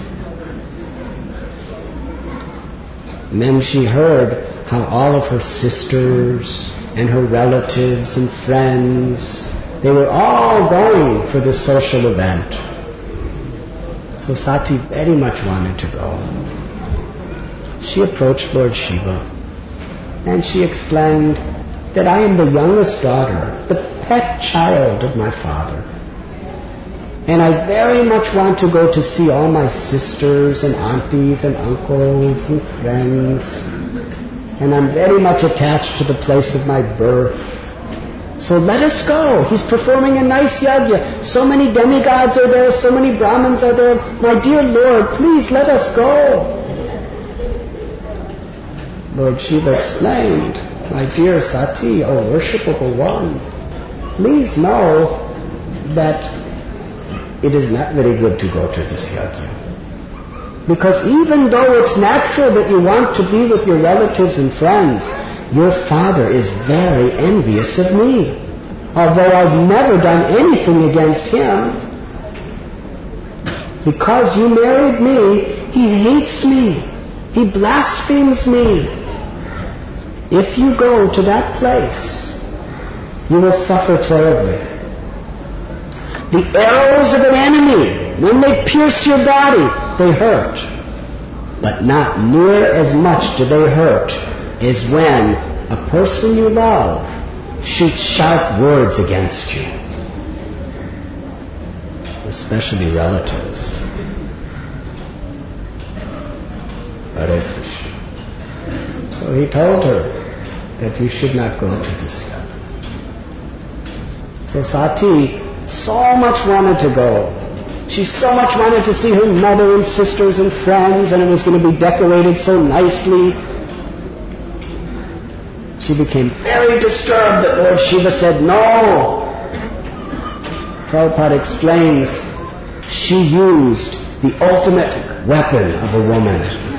And then she heard how all of her sisters and her relatives and friends, they were all going for this social event. So Sati very much wanted to go. She approached Lord Shiva and she explained that I am the youngest daughter, the pet child of my father. And I very much want to go to see all my sisters and aunties and uncles and friends. And I'm very much attached to the place of my birth. So let us go. He's performing a nice yajna. So many demigods are there, so many Brahmins are there. My dear Lord, please let us go. Lord Shiva explained, my dear Sati, O worshipable one, please know that it is not very good to go to this yajna. Because even though it's natural that you want to be with your relatives and friends, your father is very envious of me. Although I've never done anything against him. Because you married me, he hates me. He blasphemes me. If you go to that place, you will suffer terribly. The arrows of an enemy, when they pierce your body, they hurt. But not near as much do they hurt as when a person you love shoots sharp words against you. Especially relatives. Hare Krishna. So he told her that you should not go to this yajna. So Sati so much wanted to go. She so much wanted to see her mother and sisters and friends, and it was going to be decorated so nicely. She became very disturbed that Lord Shiva said no. Prabhupada explains, she used the ultimate weapon of a woman.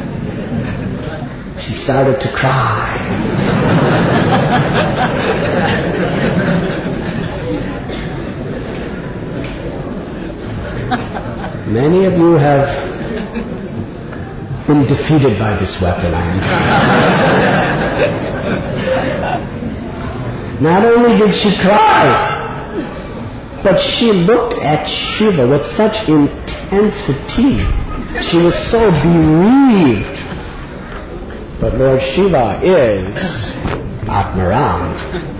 She started to cry. Many of you have been defeated by this weapon, I am sure. Not only did she cry, but she looked at Shiva with such intensity. She was so bereaved. But Lord Shiva is Atmaram.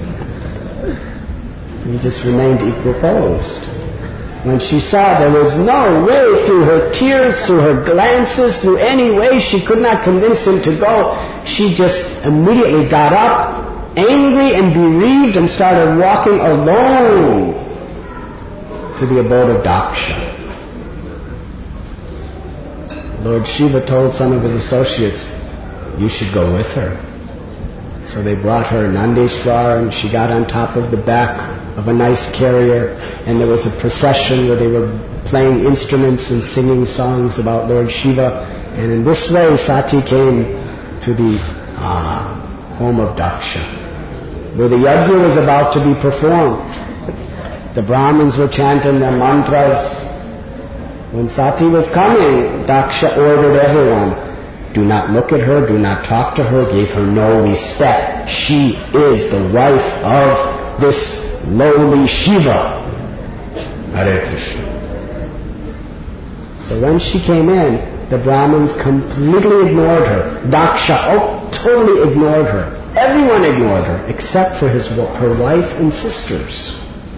He just remained equiposed. When she saw there was no way, through her tears, through her glances, through any way she could not convince him to go, she just immediately got up, angry and bereaved, and started walking alone to the abode of Daksha. Lord Shiva told some of his associates, you should go with her. So they brought her Nandeshwar, and she got on top of the back of a nice carrier, and there was a procession where they were playing instruments and singing songs about Lord Shiva. And in this way Sati came to the home of Daksha, where the yajna was about to be performed. The Brahmins were chanting their mantras. When Sati was coming, Daksha ordered everyone, do not look at her, do not talk to her, gave her no respect. She is the wife of this lowly Shiva. Hare Krishna. So when she came in, the Brahmins completely ignored her. Daksha totally ignored her. Everyone ignored her except for her wife and sisters.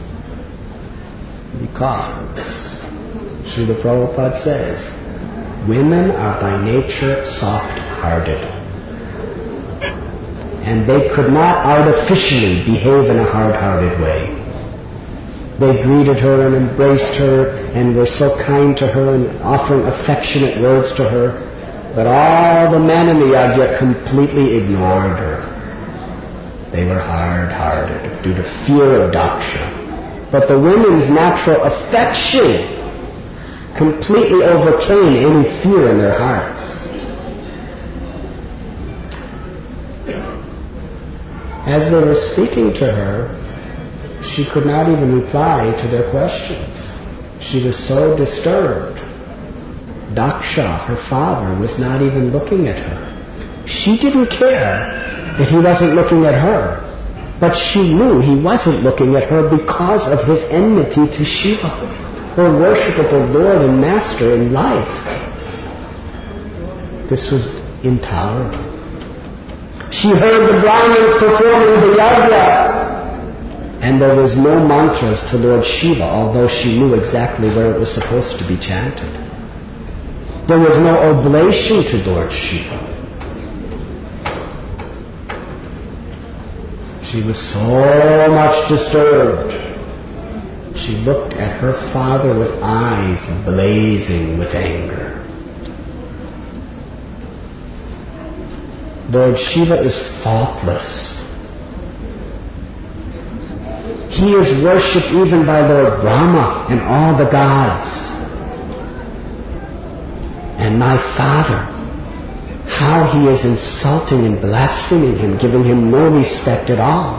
Because Srila Prabhupada says, women are by nature soft-hearted. And they could not artificially behave in a hard-hearted way. They greeted her and embraced her and were so kind to her and offering affectionate words to her. But all the men in the yajna completely ignored her. They were hard-hearted due to fear of Daksha. But the women's natural affection completely overcame any fear in their hearts. As they were speaking to her, she could not even reply to their questions. She was so disturbed. Daksha, her father, was not even looking at her. She didn't care that he wasn't looking at her, but she knew he wasn't looking at her because of his enmity to Shiva. her worship of her Lord and Master in life. This was intolerable. She heard the Brahmins performing the yajna, and there was no mantras to Lord Shiva, although she knew exactly where it was supposed to be chanted. There was no oblation to Lord Shiva. She was so much disturbed. She looked at her father with eyes blazing with anger. Lord Shiva is faultless. He is worshipped even by Lord Brahma and all the gods. And my father, how he is insulting and blaspheming him, giving him no respect at all.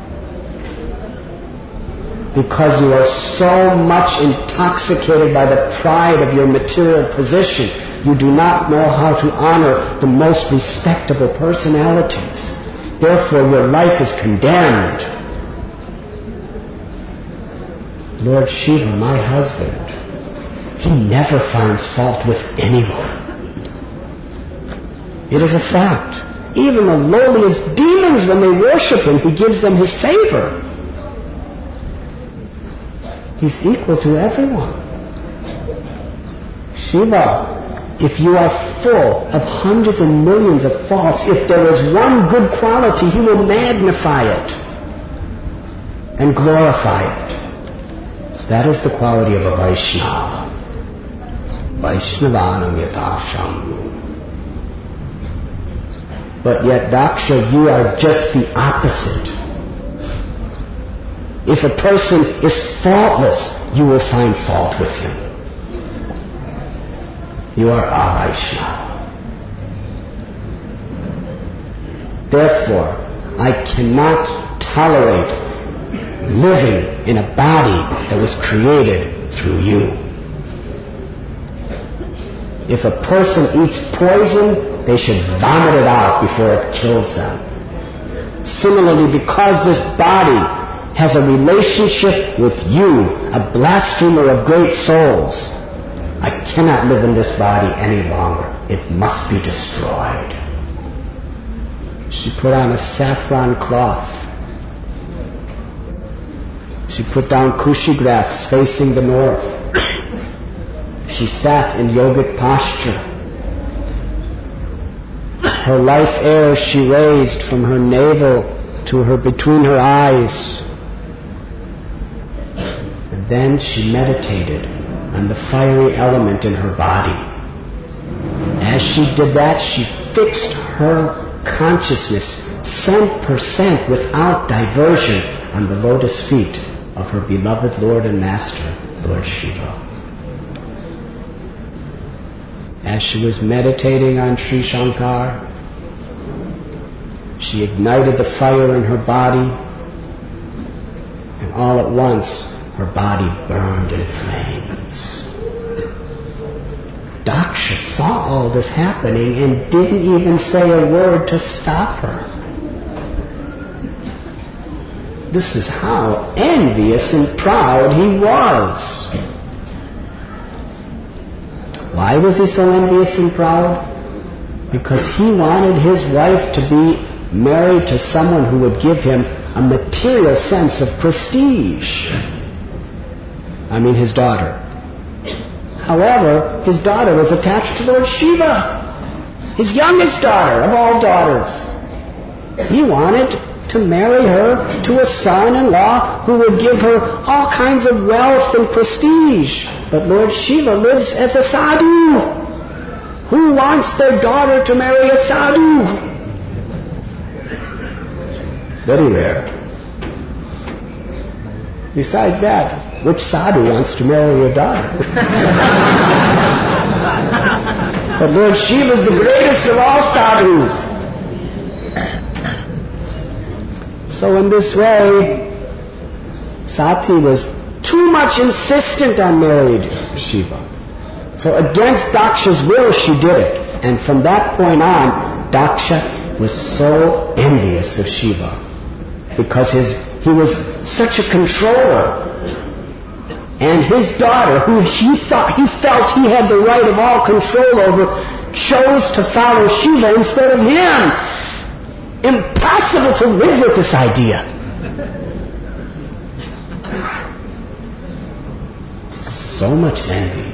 Because you are so much intoxicated by the pride of your material position, you do not know how to honor the most respectable personalities. Therefore, your life is condemned. Lord Shiva, my husband, he never finds fault with anyone. It is a fact. Even the lowliest demons, when they worship him, he gives them his favor. He's equal to everyone. Shiva, if you are full of hundreds and millions of faults, if there is one good quality, he will magnify it and glorify it. That is the quality of a Vaishnava. Vaishnavanam yatasham. But yet, Daksha, you are just the opposite. If a person is faultless, you will find fault with him. You are a Vaishnava. Therefore, I cannot tolerate living in a body that was created through you. If a person eats poison, they should vomit it out before it kills them. Similarly, because this body has a relationship with you, a blasphemer of great souls, I cannot live in this body any longer. It must be destroyed. She put on a saffron cloth. She put down kushigraphs facing the north. She sat in yogic posture. Her life air she raised from her navel to her between her eyes. And then she meditated on the fiery element in her body. As she did that, she fixed her consciousness 100% without diversion on the lotus feet of her beloved Lord and Master, Lord Shiva. As she was meditating on Sri Shankar, she ignited the fire in her body, and all at once her body burned in flames. Daksha saw all this happening and didn't even say a word to stop her. This is how envious and proud he was. Why was he so envious and proud? Because he wanted his wife to be married to someone who would give him a material sense of prestige. I mean, his daughter. However, his daughter was attached to Lord Shiva, his youngest daughter of all daughters. He wanted to marry her to a son-in-law who would give her all kinds of wealth and prestige. But Lord Shiva lives as a sadhu. Who wants their daughter to marry a sadhu? Very rare. Besides that, which sadhu wants to marry your daughter? But Lord Shiva is the greatest of all sadhus. So in this way, Sati was too much insistent on marrying Shiva. So against Daksha's will, she did it. And from that point on, Daksha was so envious of Shiva because he was such a controller. And his daughter, who he felt he had the right of all control over, chose to follow Shiva instead of him. Impossible to live with this idea. So much envy.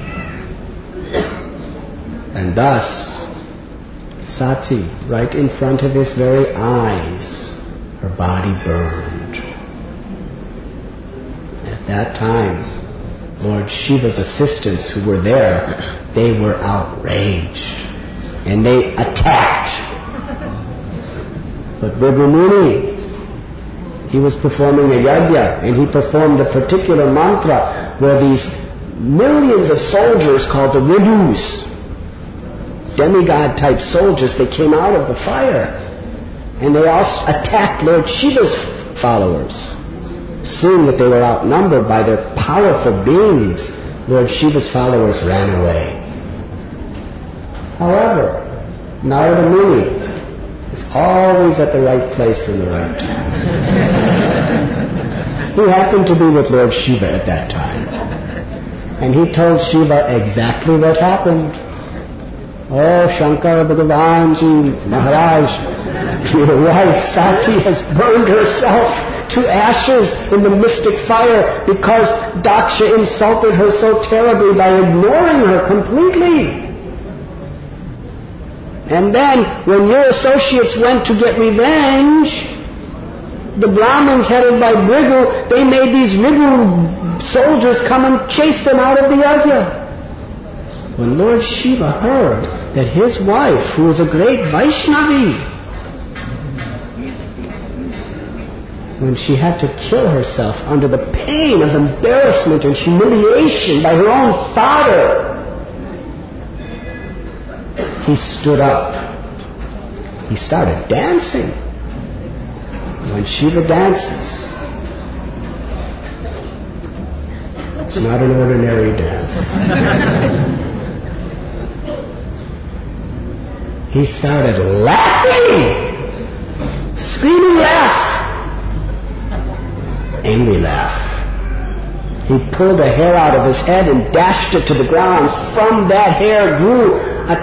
And thus, Sati, right in front of his very eyes, her body burned. At that time, Lord Shiva's assistants who were there, they were outraged. And they attacked. But Bhrigu Muni, he was performing a yajna, and he performed a particular mantra where these millions of soldiers called the Ridus, demigod-type soldiers, they came out of the fire. And they all attacked Lord Shiva's followers. Seeing that they were outnumbered by their powerful beings, Lord Shiva's followers ran away. However, Narada Muni is always at the right place in the right time. He happened to be with Lord Shiva at that time. And he told Shiva exactly what happened. Oh, Shankar Bhagavan Ji Maharaj, your wife Sati has burned herself to ashes in the mystic fire because Daksha insulted her so terribly by ignoring her completely. And then, when your associates went to get revenge, the Brahmins headed by Bhrigu, they made these Bhrigu soldiers come and chase them out of the yajna. When Lord Shiva heard that his wife, who was a great Vaishnavi, when she had to kill herself under the pain of embarrassment and humiliation by her own father, he stood up. He started dancing. When Shiva dances, it's not an ordinary dance. He started laughing, screaming laugh, angry laugh. He pulled a hair out of his head and dashed it to the ground. From that hair grew a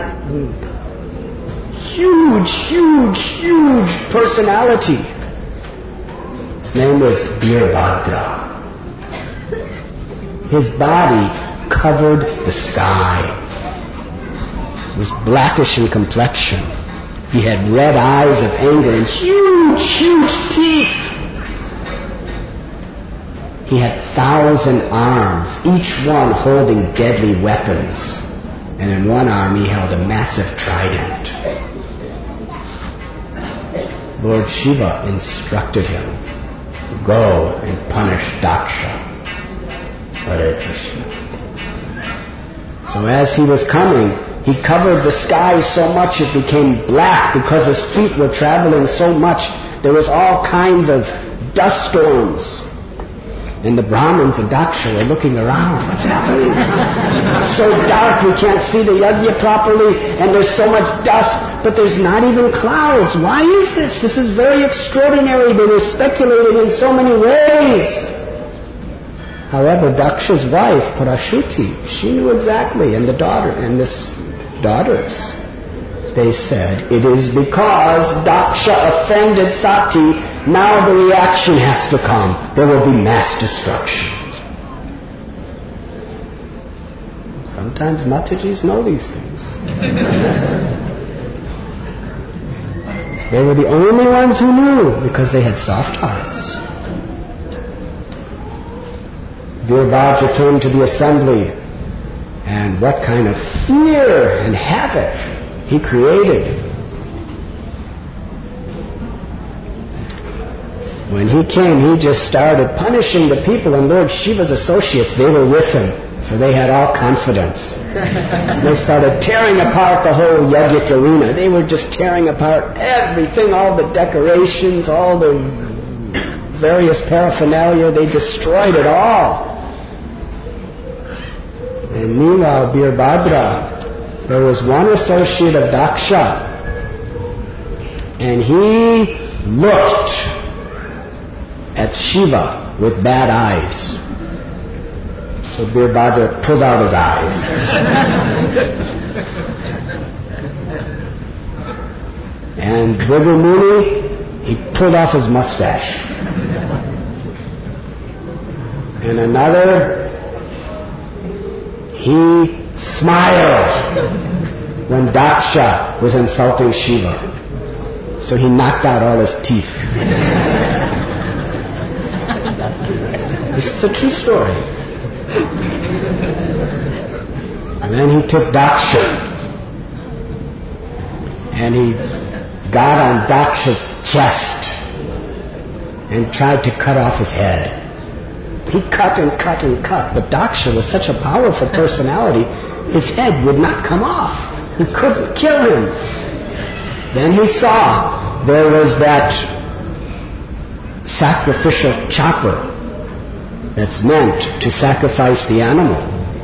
huge, huge, huge personality. His name was Veerbhadra. His body covered the sky. He was blackish in complexion. He had red eyes of anger and huge, huge teeth. He had 1,000 arms, each one holding deadly weapons. And in one arm he held a massive trident. Lord Shiva instructed him, go and punish Daksha. Hare Krishna. So as he was coming, he covered the sky so much it became black because his feet were traveling so much. There was all kinds of dust storms. And the Brahmins and Daksha were looking around. What's happening? It's so dark we can't see the yajna properly, and there's so much dust, but there's not even clouds. Why is this? This is very extraordinary. They were speculating in so many ways. However, Daksha's wife, Parashuti, she knew exactly, and the daughter, and this daughters. They said, it is because Daksha offended Sati, now the reaction has to come. There will be mass destruction. Sometimes Matajis know these things. They were the only ones who knew because they had soft hearts. Veerbhadra came to the assembly, and what kind of fear and havoc he created. When he came, he just started punishing the people, and Lord Shiva's associates, they were with him, so they had all confidence. They started tearing apart the whole yogic arena. They were just tearing apart everything, all the decorations, all the various paraphernalia. They destroyed it all. And meanwhile, Veerbhadra, there was one associate of Daksha, and he looked at Shiva with bad eyes. So Birbhadra pulled out his eyes. And Bhrigu Muni, he pulled off his mustache. And another, he smiled when Daksha was insulting Shiva. So he knocked out all his teeth. This is a true story. And then he took Daksha and he got on Daksha's chest and tried to cut off his head. He cut and cut and cut, but Daksha was such a powerful personality, his head would not come off. He couldn't kill him. Then he saw there was that sacrificial chopper that's meant to sacrifice the animal.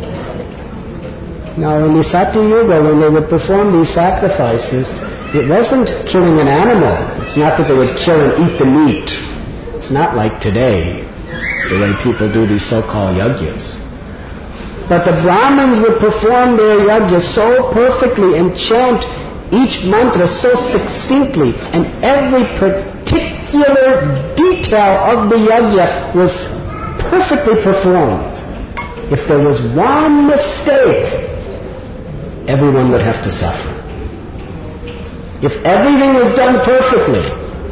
Now in the Satya Yuga, when they would perform these sacrifices, it wasn't killing an animal. It's not that they would kill and eat the meat. It's not like today, the way people do these so-called yajnas. But the Brahmins would perform their yajna so perfectly and chant each mantra so succinctly, and every particular detail of the yajna was perfectly performed. If there was one mistake, everyone would have to suffer. If everything was done perfectly,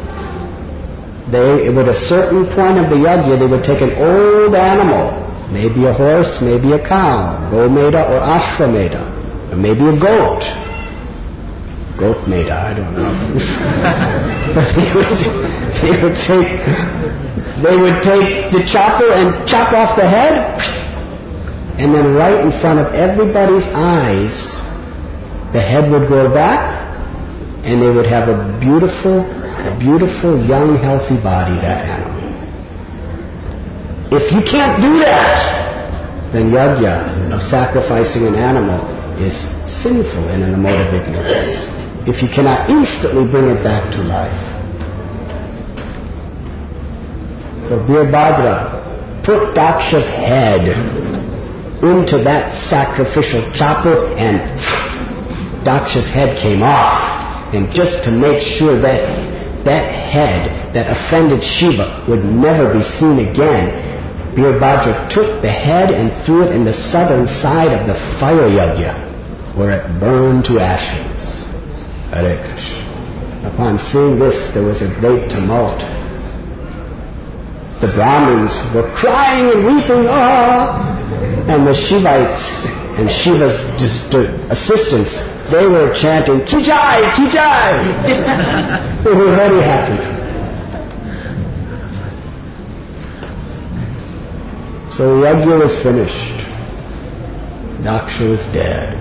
at a certain point of the yajna, they would take an old animal, maybe a horse, maybe a cow, Gomeda or Ashvameda, or maybe a goat. Goat-meda, I don't know. But they would take the chopper and chop off the head, and then right in front of everybody's eyes, the head would grow back, and they would have a beautiful, young, healthy body, that animal. If you can't do that, then yajna of sacrificing an animal is sinful and in the mode of ignorance. If you cannot instantly bring it back to life. So Birbhadra put Daksha's head into that sacrificial chopper, and Daksha's head came off. And just to make sure that that head that offended Shiva would never be seen again, Birbhadra took the head and threw it in the southern side of the fire yajna, where it burned to ashes. Hare Krishna. Upon seeing this, there was a great tumult. The Brahmins were crying and weeping, and the Shivites and Shiva's assistants, they were chanting, Kijai, Kijai! They were very happy. So the yajna was finished. Daksha was dead.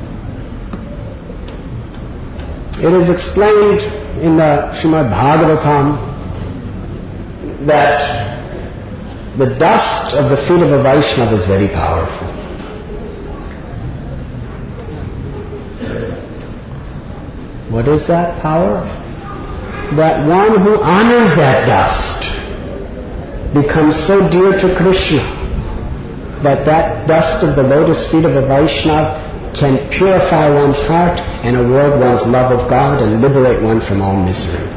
It is explained in the Srimad Bhagavatam that the dust of the feet of a Vaishnava is very powerful. What is that power? That one who honors that dust becomes so dear to Krishna that that dust of the lotus feet of a Vaishnava can purify one's heart and award one's love of God and liberate one from all misery.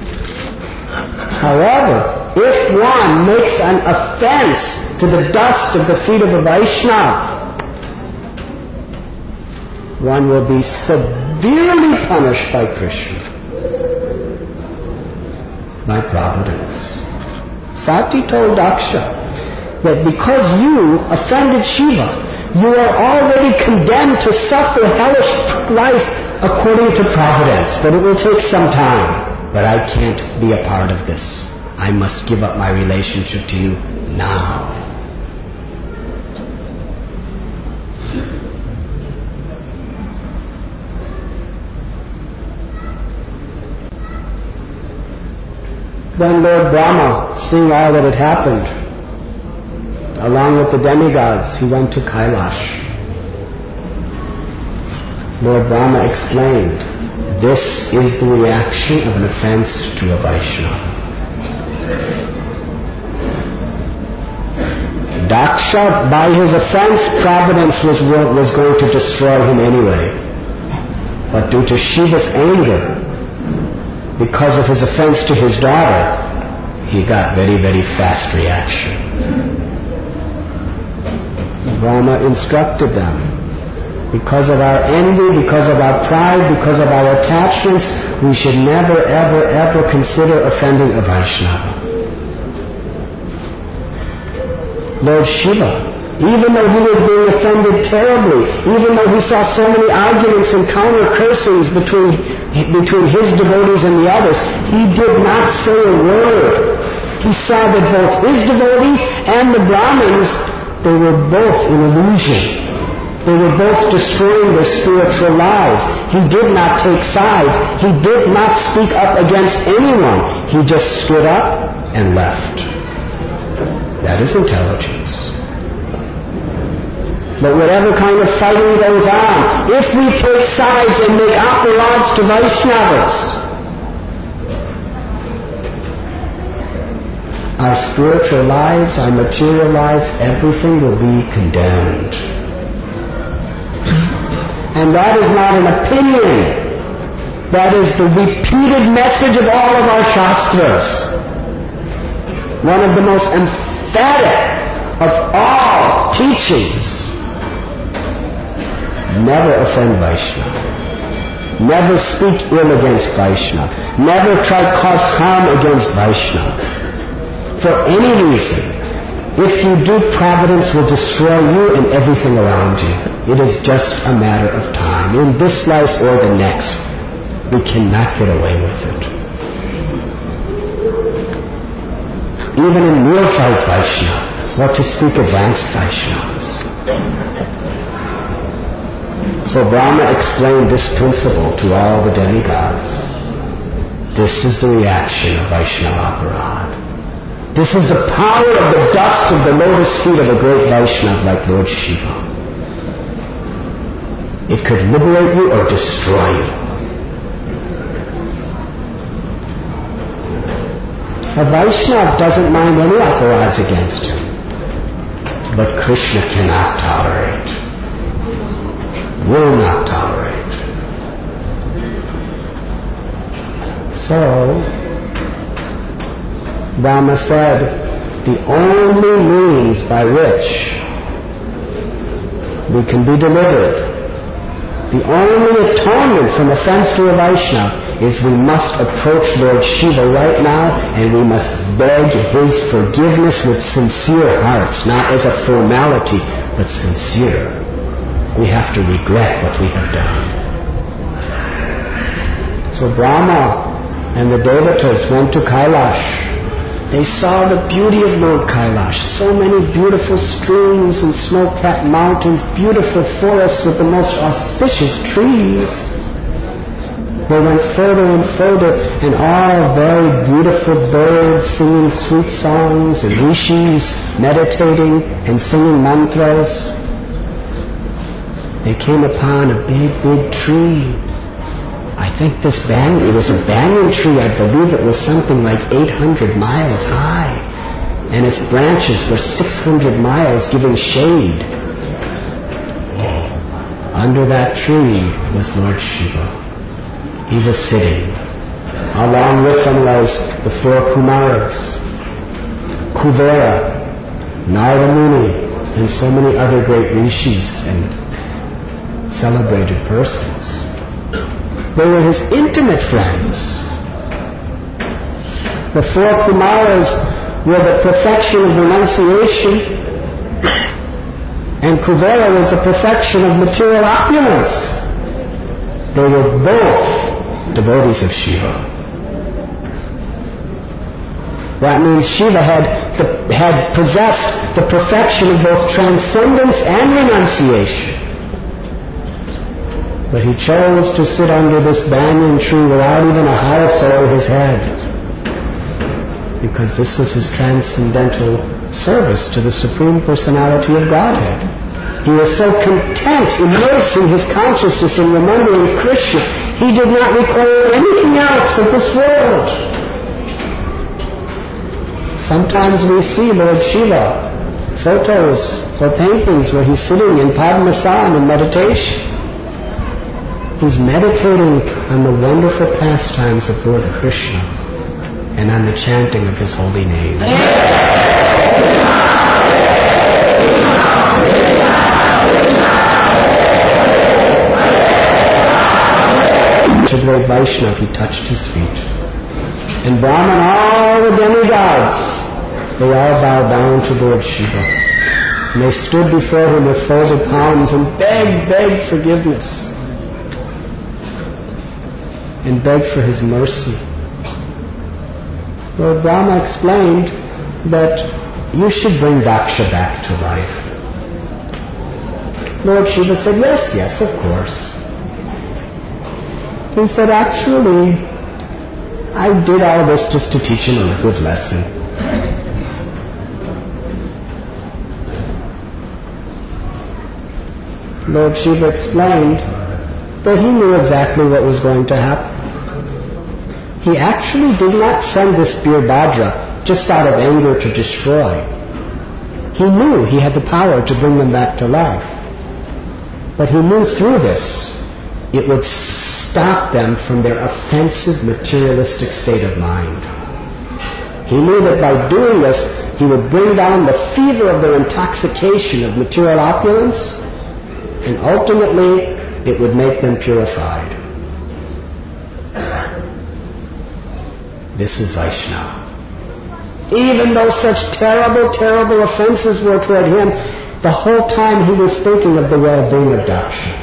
However, if one makes an offense to the dust of the feet of a Vaishnava, one will be severely punished by Krishna, by providence. Sati told Daksha that because you offended Shiva, you are already condemned to suffer hellish life according to providence. But it will take some time. But I can't be a part of this. I must give up my relationship to you now. Then Lord Brahma, seeing all that had happened, along with the demigods, he went to Kailash. Lord Brahma explained, this is the reaction of an offense to a Vaishnava. Daksha Yaksha, by his offense, Providence was going to destroy him anyway. But due to Shiva's anger, because of his offense to his daughter, he got very, very fast reaction. Brahma instructed them, because of our envy, because of our pride, because of our attachments, we should never, ever, ever consider offending a Vaishnava. Lord Shiva, even though he was being offended terribly, even though he saw so many arguments and counter-cursings between his devotees and the others, he did not say a word. He saw that both his devotees and the Brahmins, they were both in illusion. They were both destroying their spiritual lives. He did not take sides. He did not speak up against anyone. He just stood up and left. That is intelligence. But whatever kind of fighting goes on, if we take sides and make aparadhs to Vaishnavas, our spiritual lives, our material lives, everything will be condemned. And that is not an opinion. That is the repeated message of all of our Shastras. One of the most emphatic of all teachings. Never offend Vaishnava. Never speak ill against Vaishnava. Never try to cause harm against Vaishnava. For any reason, if you do, Providence will destroy you and everything around you. It is just a matter of time. In this life or the next, we cannot get away with it. Even in neophyte Vaishnava, what to speak advanced Vaishnavas. So Brahma explained this principle to all the demigods. This is the reaction of Vaishnava aparadh. This is the power of the dust of the lotus feet of a great Vaishnava like Lord Shiva. It could liberate you or destroy you. A Vaishnava doesn't mind any aparadhs against him. But Krishna cannot tolerate. Will not tolerate. So, Brahma said, the only means by which we can be delivered, the only atonement from offense to a Vaishnava is we must approach Lord Shiva right now and we must beg his forgiveness with sincere hearts, not as a formality, but sincere. We have to regret what we have done. So Brahma and the Devatas went to Kailash. They saw the beauty of Mount Kailash. So many beautiful streams and snow-capped mountains, beautiful forests with the most auspicious trees. They went further and further, and all very beautiful birds singing sweet songs, and rishis meditating and singing mantras. They came upon a big, big tree. I think it was a banyan tree. I believe it was something like 800 miles high. And its branches were 600 miles giving shade. Under that tree was Lord Shiva. He was sitting. Along with him was the 4 Kumaras, Kuvera, Narada Muni, and so many other great rishis and celebrated persons. They were his intimate friends. The 4 Kumaras were the perfection of renunciation, and Kuvera was the perfection of material opulence. They were both devotees of Shiva. That means Shiva had possessed the perfection of both transcendence and renunciation. But he chose to sit under this banyan tree without even a house over his head, because this was his transcendental service to the Supreme Personality of Godhead. He was so content immersing his consciousness in remembering Krishna, he did not require anything else of this world. Sometimes we see Lord Shiva photos or paintings where he's sitting in Padmasana in meditation. He's meditating on the wonderful pastimes of Lord Krishna and on the chanting of his holy name. To great Vaishnav, he touched his feet. And Brahman, all the demigods, they all bowed down to Lord Shiva. And they stood before him with folded palms and begged forgiveness. And begged for his mercy. Lord Brahma explained that you should bring Daksha back to life. Lord Shiva said, yes, of course. He said, actually, I did all this just to teach him a good lesson. Lord Shiva explained that he knew exactly what was going to happen. He actually did not send this Birbhadra just out of anger to destroy. He knew he had the power to bring them back to life. But he knew through this, it would stop them from their offensive materialistic state of mind. He knew that by doing this, he would bring down the fever of their intoxication of material opulence, and ultimately, it would make them purified. This is Vaishnava. Even though such terrible offenses were toward him, the whole time he was thinking of the well-being of Daksha.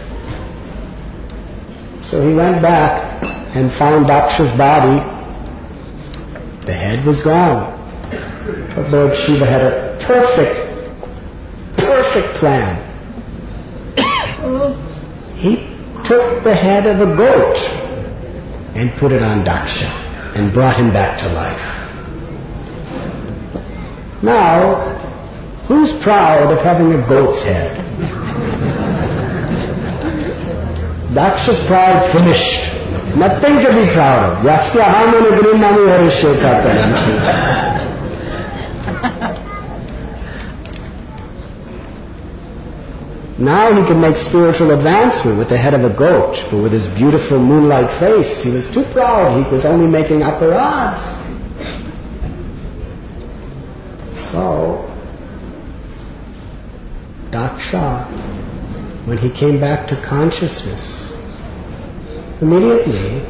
So he went back and found Daksha's body. The head was gone. But Lord Shiva had a perfect plan. He took the head of a goat and put it on Daksha and brought him back to life. Now, who's proud of having a goat's head? Daksha's pride finished. Nothing to be proud of. Yasya hamana grinami harishe katanam. Now he could make spiritual advancement with the head of a goat, but with his beautiful moon-like face, he was too proud. He was only making aparads. So, Daksha, when he came back to consciousness, immediately,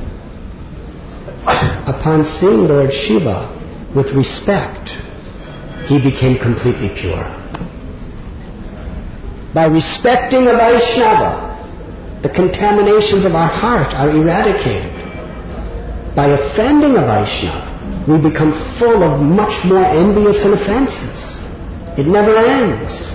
upon seeing Lord Shiva with respect, he became completely pure. By respecting a Vaishnava, the contaminations of our heart are eradicated. By offending a Vaishnava, we become full of much more envious and offenses. It never ends.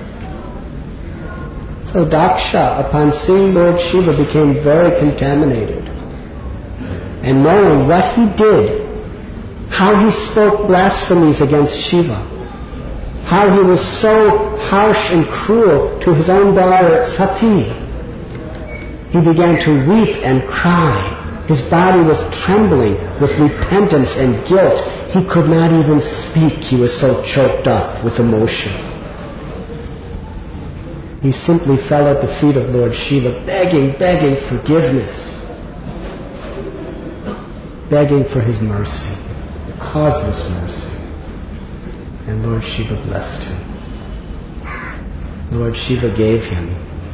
So Daksha, upon seeing Lord Shiva, became very contaminated. And knowing what he did, how he spoke blasphemies against Shiva, how he was so harsh and cruel to his own daughter Sati, he began to weep and cry. His body was trembling with repentance and guilt. He could not even speak. He was so choked up with emotion. He simply fell at the feet of Lord Shiva, begging forgiveness, begging for his mercy, causeless mercy. And Lord Shiva blessed him. Lord Shiva gave him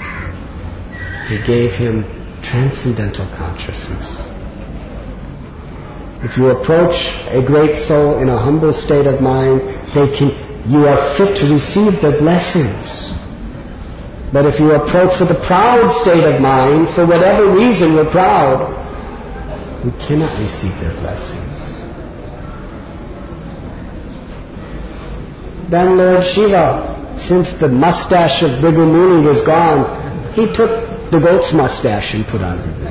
transcendental consciousness. If you approach a great soul in a humble state of mind, you are fit to receive their blessings. But if you approach with a proud state of mind, for whatever reason we're proud, we cannot receive their blessings. Then Lord Shiva, since the mustache of Bhrigu Muni was gone, he took the goat's mustache and put on it.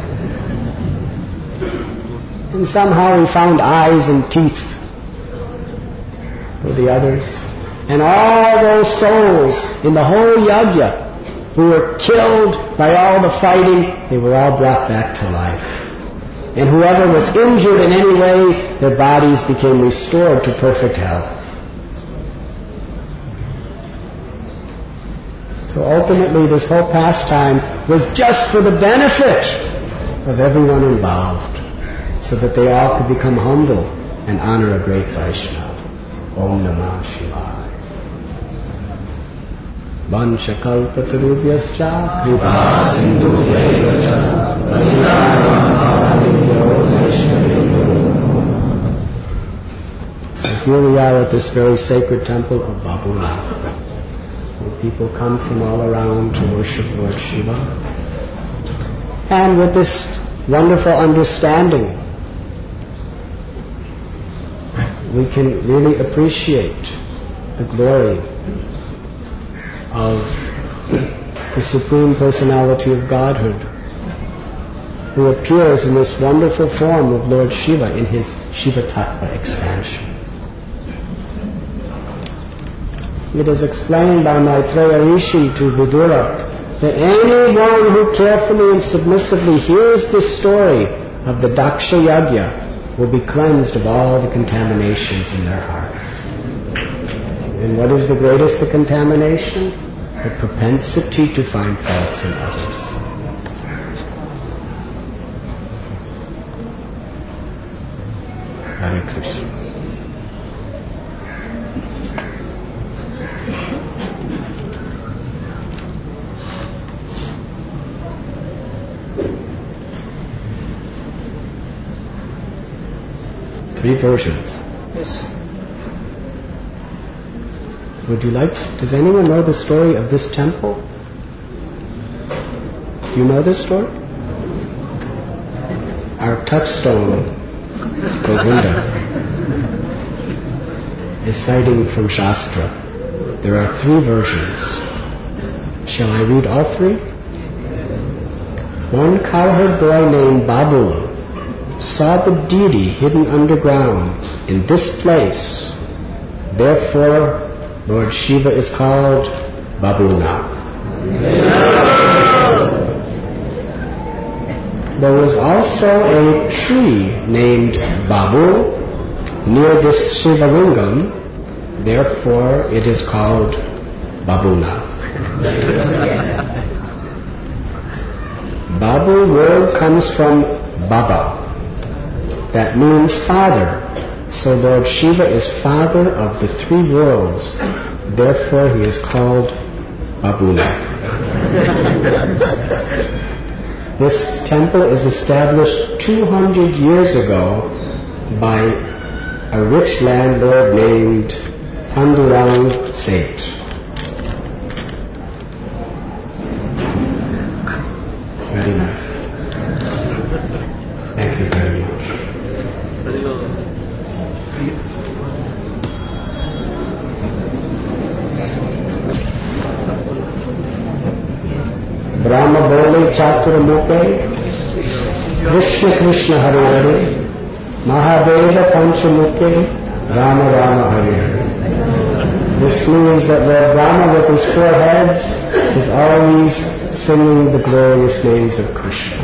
And somehow he found eyes and teeth for the others. And all those souls in the whole yajna who were killed by all the fighting, they were all brought back to life. And whoever was injured in any way, their bodies became restored to perfect health. So ultimately this whole pastime was just for the benefit of everyone involved, so that they all could become humble and honor a great Vaishnava. Om Namah Shivaya. Vanchakalpatarubhyascha kripa sindhubhyacha patitanam pavanebhyo vaishnavebhyo. So here we are at this very sacred temple of Babunath. People come from all around to worship Lord Shiva. And with this wonderful understanding, we can really appreciate the glory of the Supreme Personality of Godhood, who appears in this wonderful form of Lord Shiva in his Shiva Tattva expansion. It is explained by Maitreya Rishi to Vidura that anyone who carefully and submissively hears the story of the Daksha Yajna will be cleansed of all the contaminations in their hearts. And what is the greatest the contamination? The propensity to find faults in others. Hare Krishna. Three versions. Yes. Would you like to, does anyone know the story of this temple? Do you know this story? Our touchstone, Govinda, is citing from Shastra. There are three versions. Shall I read all three? One cowherd boy named Babu saw the deity hidden underground in this place. Therefore, Lord Shiva is called Babunath. There was also a tree named Babu near this Shiva Lingam. Therefore, it is called Babunath. Babu word comes from Baba. That means father. So Lord Shiva is father of the three worlds. Therefore he is called Babunath. This temple is established 200 years ago by a rich landlord named Pandurang Seth. Very nice. Thank you very much. Brahma bole chaturmukhe, Krishna Krishna Hare Hare, Mahadeva Panchamukhe, Rama Rama Hare Hare. This means that Lord Brahma with his four heads is always singing the glorious names of Krishna.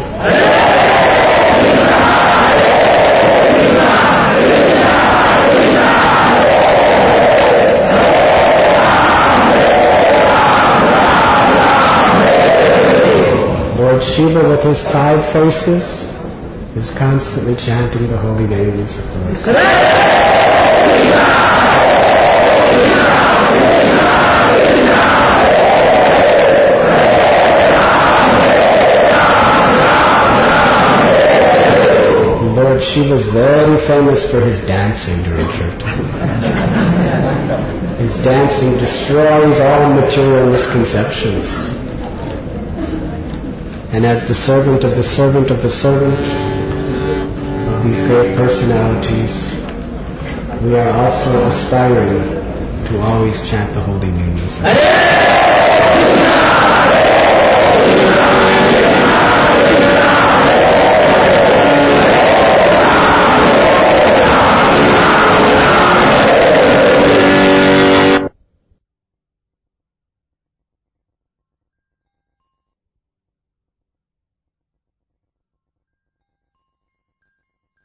Lord Shiva with his five faces is constantly chanting the holy names of Lord Krishna. Lord Shiva is very famous for his dancing during Kirtan. His dancing destroys all material misconceptions. And as the servant of the servant of the servant of these great personalities, we are also aspiring to always chant the holy names.